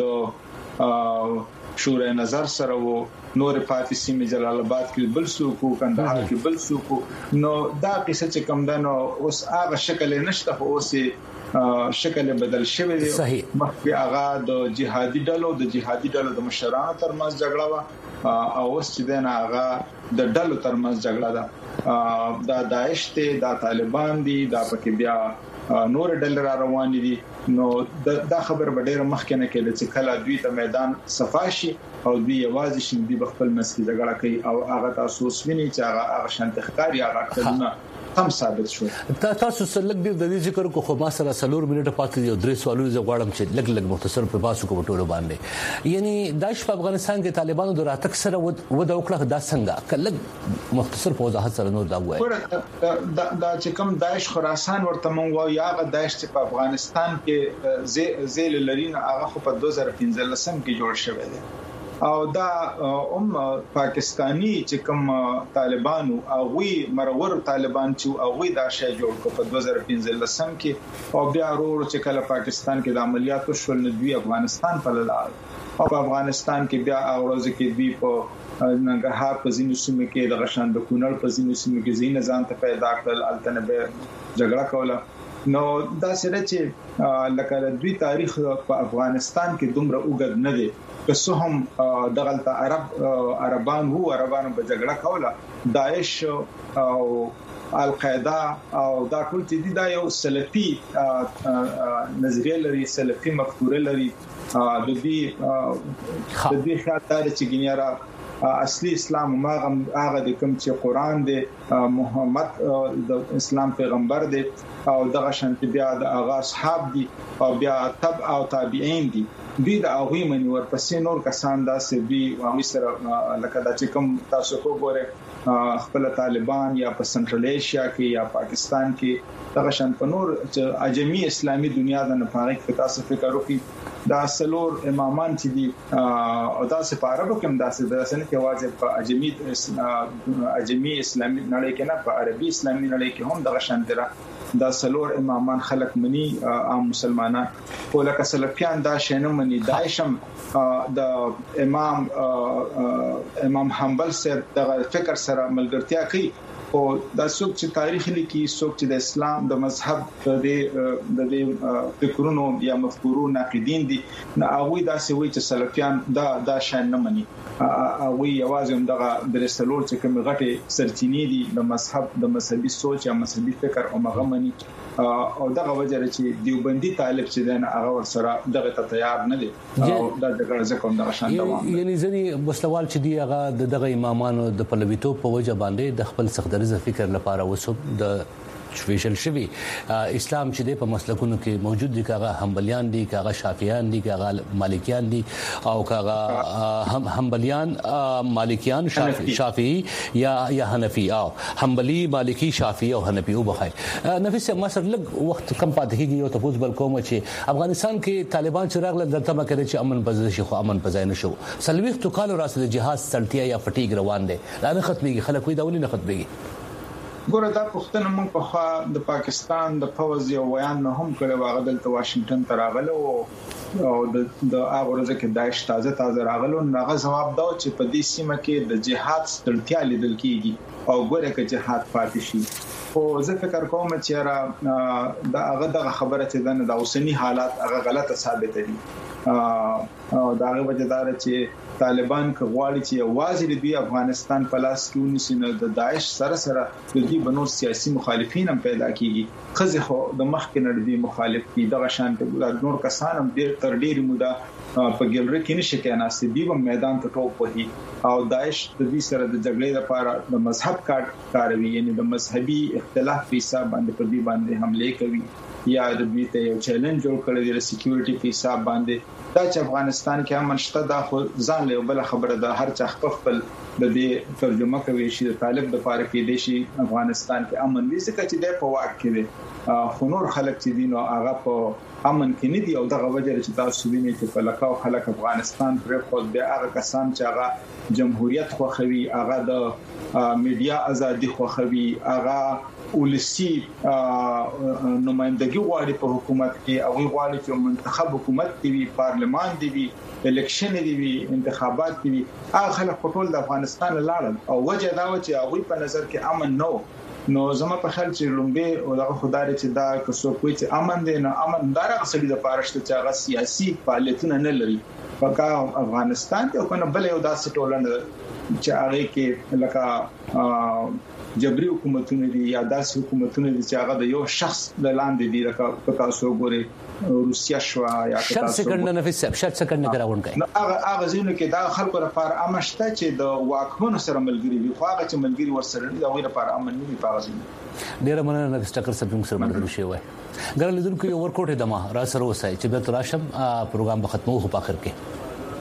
S6: د شورای نظر سره وو، نور پاتې سیمې جلال آباد کې بل سوکو، کندهار کې بل سوکو. نو دا قصه چې کوم دنو اوس هغه شکل نشته، اوس شکل بدل شوی دی. مخکې هغه د جهادي ډلو د جهادي ډلو د مشرانو ترمنځ جګړه و او اوس چې دغه هغه د ډلو ترمنځ جګړه ده. دا داعش ته دا طالبان دي دا پکې بیا نور ډلې را روان دي. نو دا خبر به ډېر مخکې نه کېده چې کله دوی ته میدان صفاشي او دوی یوازې شین دی خپل مسکی جګړه کوي او هغه تاسو وسویني چې هغه هغه شانت ښکاری هغه کلمه هم ثابت شو.
S2: تاسو سره لګ ډیر د دې ذکر کو خو ما سره سلور منټه پاتې دی او درې سوالونه زه غواړم چې لګ لګ مختصر په باسو کو ټولو باندې. یعنی داعش په افغانستان کې طالبانو د راتګ سره و د وکړه دا څنګه کله مختصر په وضاحت سره نور دا وایي.
S6: دا دا چې کوم داعش خراسان ورته مونږ یا غ داعش چې په افغانستان کې زیل لرین هغه په دوه هزار پنځلسم کې جوړ شوی دی او دا ام پاکستانی چې کوم طالبانو او وی مرور طالبان چې او وی دا شی جوړ کړ په دوه زره پنځلسم کې او بیا ورور چې کله پاکستان کې د عملیاتو شول نو دوی افغانستان په لار او په افغانستان کې بیا اورز کې دوی په ننګرهار په ځینو سیمو کې د غشان د کونړ په ځینو سیمو کې ځین ځان ته پیدا کړل التنبه جګړه کوله نو دا سره چې لکه دوی تاریخ په افغانستان کې دومره اوږد نه دی که څه هم دغلت عرب عربان وو عربانو په جګړه کوله داعش او القاعده او دا ټول چې دا یو سلفي نظریه لري سلفي مفکوره لري د دې د دې خاطر چې ګنیرا اصلي اسلام ماغه هغه د کوم چې قران دی محمد د اسلام پیغمبر دی او دغه شانت بیا د اغا اصحاب دي او بیا تبع او تابعین دي دوی د هغه منی ورپسې نور کسان داسې دي او سره لکه دا چې کوم تاسو کو ګوره خپل طالبان یا په سنټرل ایشیا کې یا پاکستان کې دغه شان په نور چې اجمی اسلامي دنیا د نفاق په تاسو فکر وکړي دا سلور امامان چې دي او دا سپاره به کوم داسې د سن کې واجب په اجمی اجمی اسلامي نړۍ کې نه په عربي اسلامي نړۍ کې هم دغه شان دي دا سلور امامان خلق منی عام مسلمانان او لکه سلفیان دا شنه منی دایشم د امام امام حنبل سره د فکر سره ملګرتیا کوي او دا څوک چې تاریخ لیکي څوک چې د اسلام د مذهب د د فکرونو یا مفکورونو ناقدین دي نو هغه دا سوي چې سلفیان دا دا شان نه مني او یوازې دغه د رسولور چې کوم غټي سرچینې دي د مذهب د مذهبي سوچ یا مذهبي فکر او مغه مني او دغه وجه چې دیوبندي طالب چې دنه هغه ور سره دغه ته تیار نه دي او دا دغه ځکه دغه شان دوام
S2: یعنی ځنی مسلوال چې دی هغه دغه امامانو د پلویتو په وجه باندې د خپل سخت درزه فکر لپاره وسوب د شویشل شوی اسلام چې د په مسلکونو کې موجود دي کاغه حنبلیان دي کاغه شافعیان دي کاغه مالکیان دي او کاغه هم حنبلیان مالکیان شافعی یا یا حنفی او حنبلی مالکی شافعی او حنفی او بخای نفس مصر لګ وخت کم پاتې کیږي او تاسو بل کوم چې افغانستان کې طالبان چې راغله دلته مکه چې امن پزې شي خو امن پزای نه شو سلويخ تو کال راسل جهاد سلطیا یا فټیګ روان دي دا نه ختميږي خلک وي دا ولې نه ختميږي
S6: ګوره دا پښتنه موږ په خوا د پاکستان د فوز یو بیان نه هم کړو هغه د واشنگټن ته راغلو او د د هغه ورځ کې داعش تازه تازه راغلو هغه جواب دا چې په دې سیمه کې د جهاد ستړتیا لیدل کیږي او ګوره کې جهاد پاتې شي او زه فکر کوم چې را دا هغه د خبره چې د اوسنی حالات هغه غلطه ثابت دي او دا هغه وجدار چې طالبان کغواړي چې یوازې د افغانستان په لاس کې ونیسي نو د داعش سره سره د دې بنور سیاسي مخالفین هم پیدا کیږي خزه خو د مخکې نړۍ مخالف دي دغه شان ته نور کسان هم ډېر تر ډېر موده په ګلری کې نشي کېناستي دی په میدان ته ټوپ وهي او داعش د دې سره د جګړې لپاره د مذهب کارت کاروي یعنی د مذهبي اختلاف په حساب باندې په دې باندې حمله کوي یا د دې ته یو چیلنج جوړ کړی دی د سکیورټي په حساب باندې دا چې افغانستان کې امن شته دا خو ځان له بل خبره ده هر چا خپل د دې ترجمه کوي چې د طالب د پاره کې د شي افغانستان کې امن وي ځکه چې د په واک کې دی خو نور خلک چې دین او هغه په امن کې نه دی او دغه وجه چې تاسو وینئ چې په لکاو خلک افغانستان پر خود به هغه کسان چې هغه جمهوریت خوخوي هغه د میډیا ازادي خوخوي هغه ولسی نمائندګي غواړي په حکومت کې او غواړي چې منتخب حکومت دی پارلمان دی الیکشن دی انتخابات دی هغه خلک ټول د افغانستان لاړل او وجه دا و چې هغه په نظر کې امن نو نو زما په خیال چې لومبه او دغه خدای چې دا کوڅو کوي چې امن دی نو امن دار غسړي د پارشته چې هغه سیاسي فعالیتونه نه لري پکا افغانستان ته کنه بل یو داسې ټولنه چې هغه کې لکه جبري حکومتونه دي یا داسې حکومتونه دي چې هغه د یو شخص د لاندې دي لکه تاسو ګوري روسیا شو یا
S2: تاسو شت سکند نه فیس شت سکند نه راوړل کای
S6: هغه هغه ځینو کې دا خلکو لپاره امشته چې د واکمنو سره ملګری وي خو هغه چې ملګری ورسره دي هغه لپاره امن نه پاغځي
S2: ډیر مننه نه سټکر سره موږ سره ملګری شوی وای ګر لیدونکو یو ورکوټه دمه را سره وسای چې به تراشم پروګرام به ختمو خو په اخر کې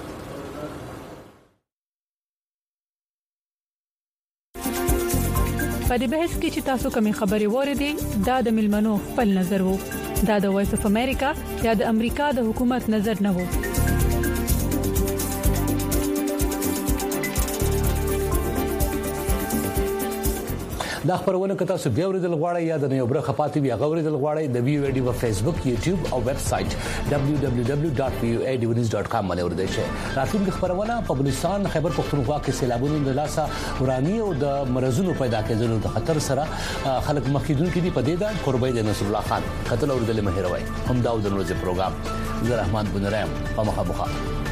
S7: په دې بحث کې چې تاسو کومې خبرې وریدي دا د ملمنو خپل نظر وو دا د وایس اف امریکا یا د امریکا د حکومت نظر نه وو
S2: دا خبرونه کته سو بیا ورېدل غواړی یا د یو برخه پاتې بیا غوړېدل غواړی د وی وی ډی په فیسبوک یوټیوب او ویب سټ دبليو دبليو دبليو ډاټ وی او ای ډیونیوز ډاټ کام باندې ورته شي. راتلونکي خبرونه په بلوچستان خیبر پختونخوا کې سیلابونو د لاسه ورانی او د مرزونو پیدا کېدلو د خطر سره خلک مخکېدون کې دي په دې دا قربای د نصر الله خان قتل اوردل مهروي هم دا د ورځې پروګرام زه رحمان بنرام په مخه مخه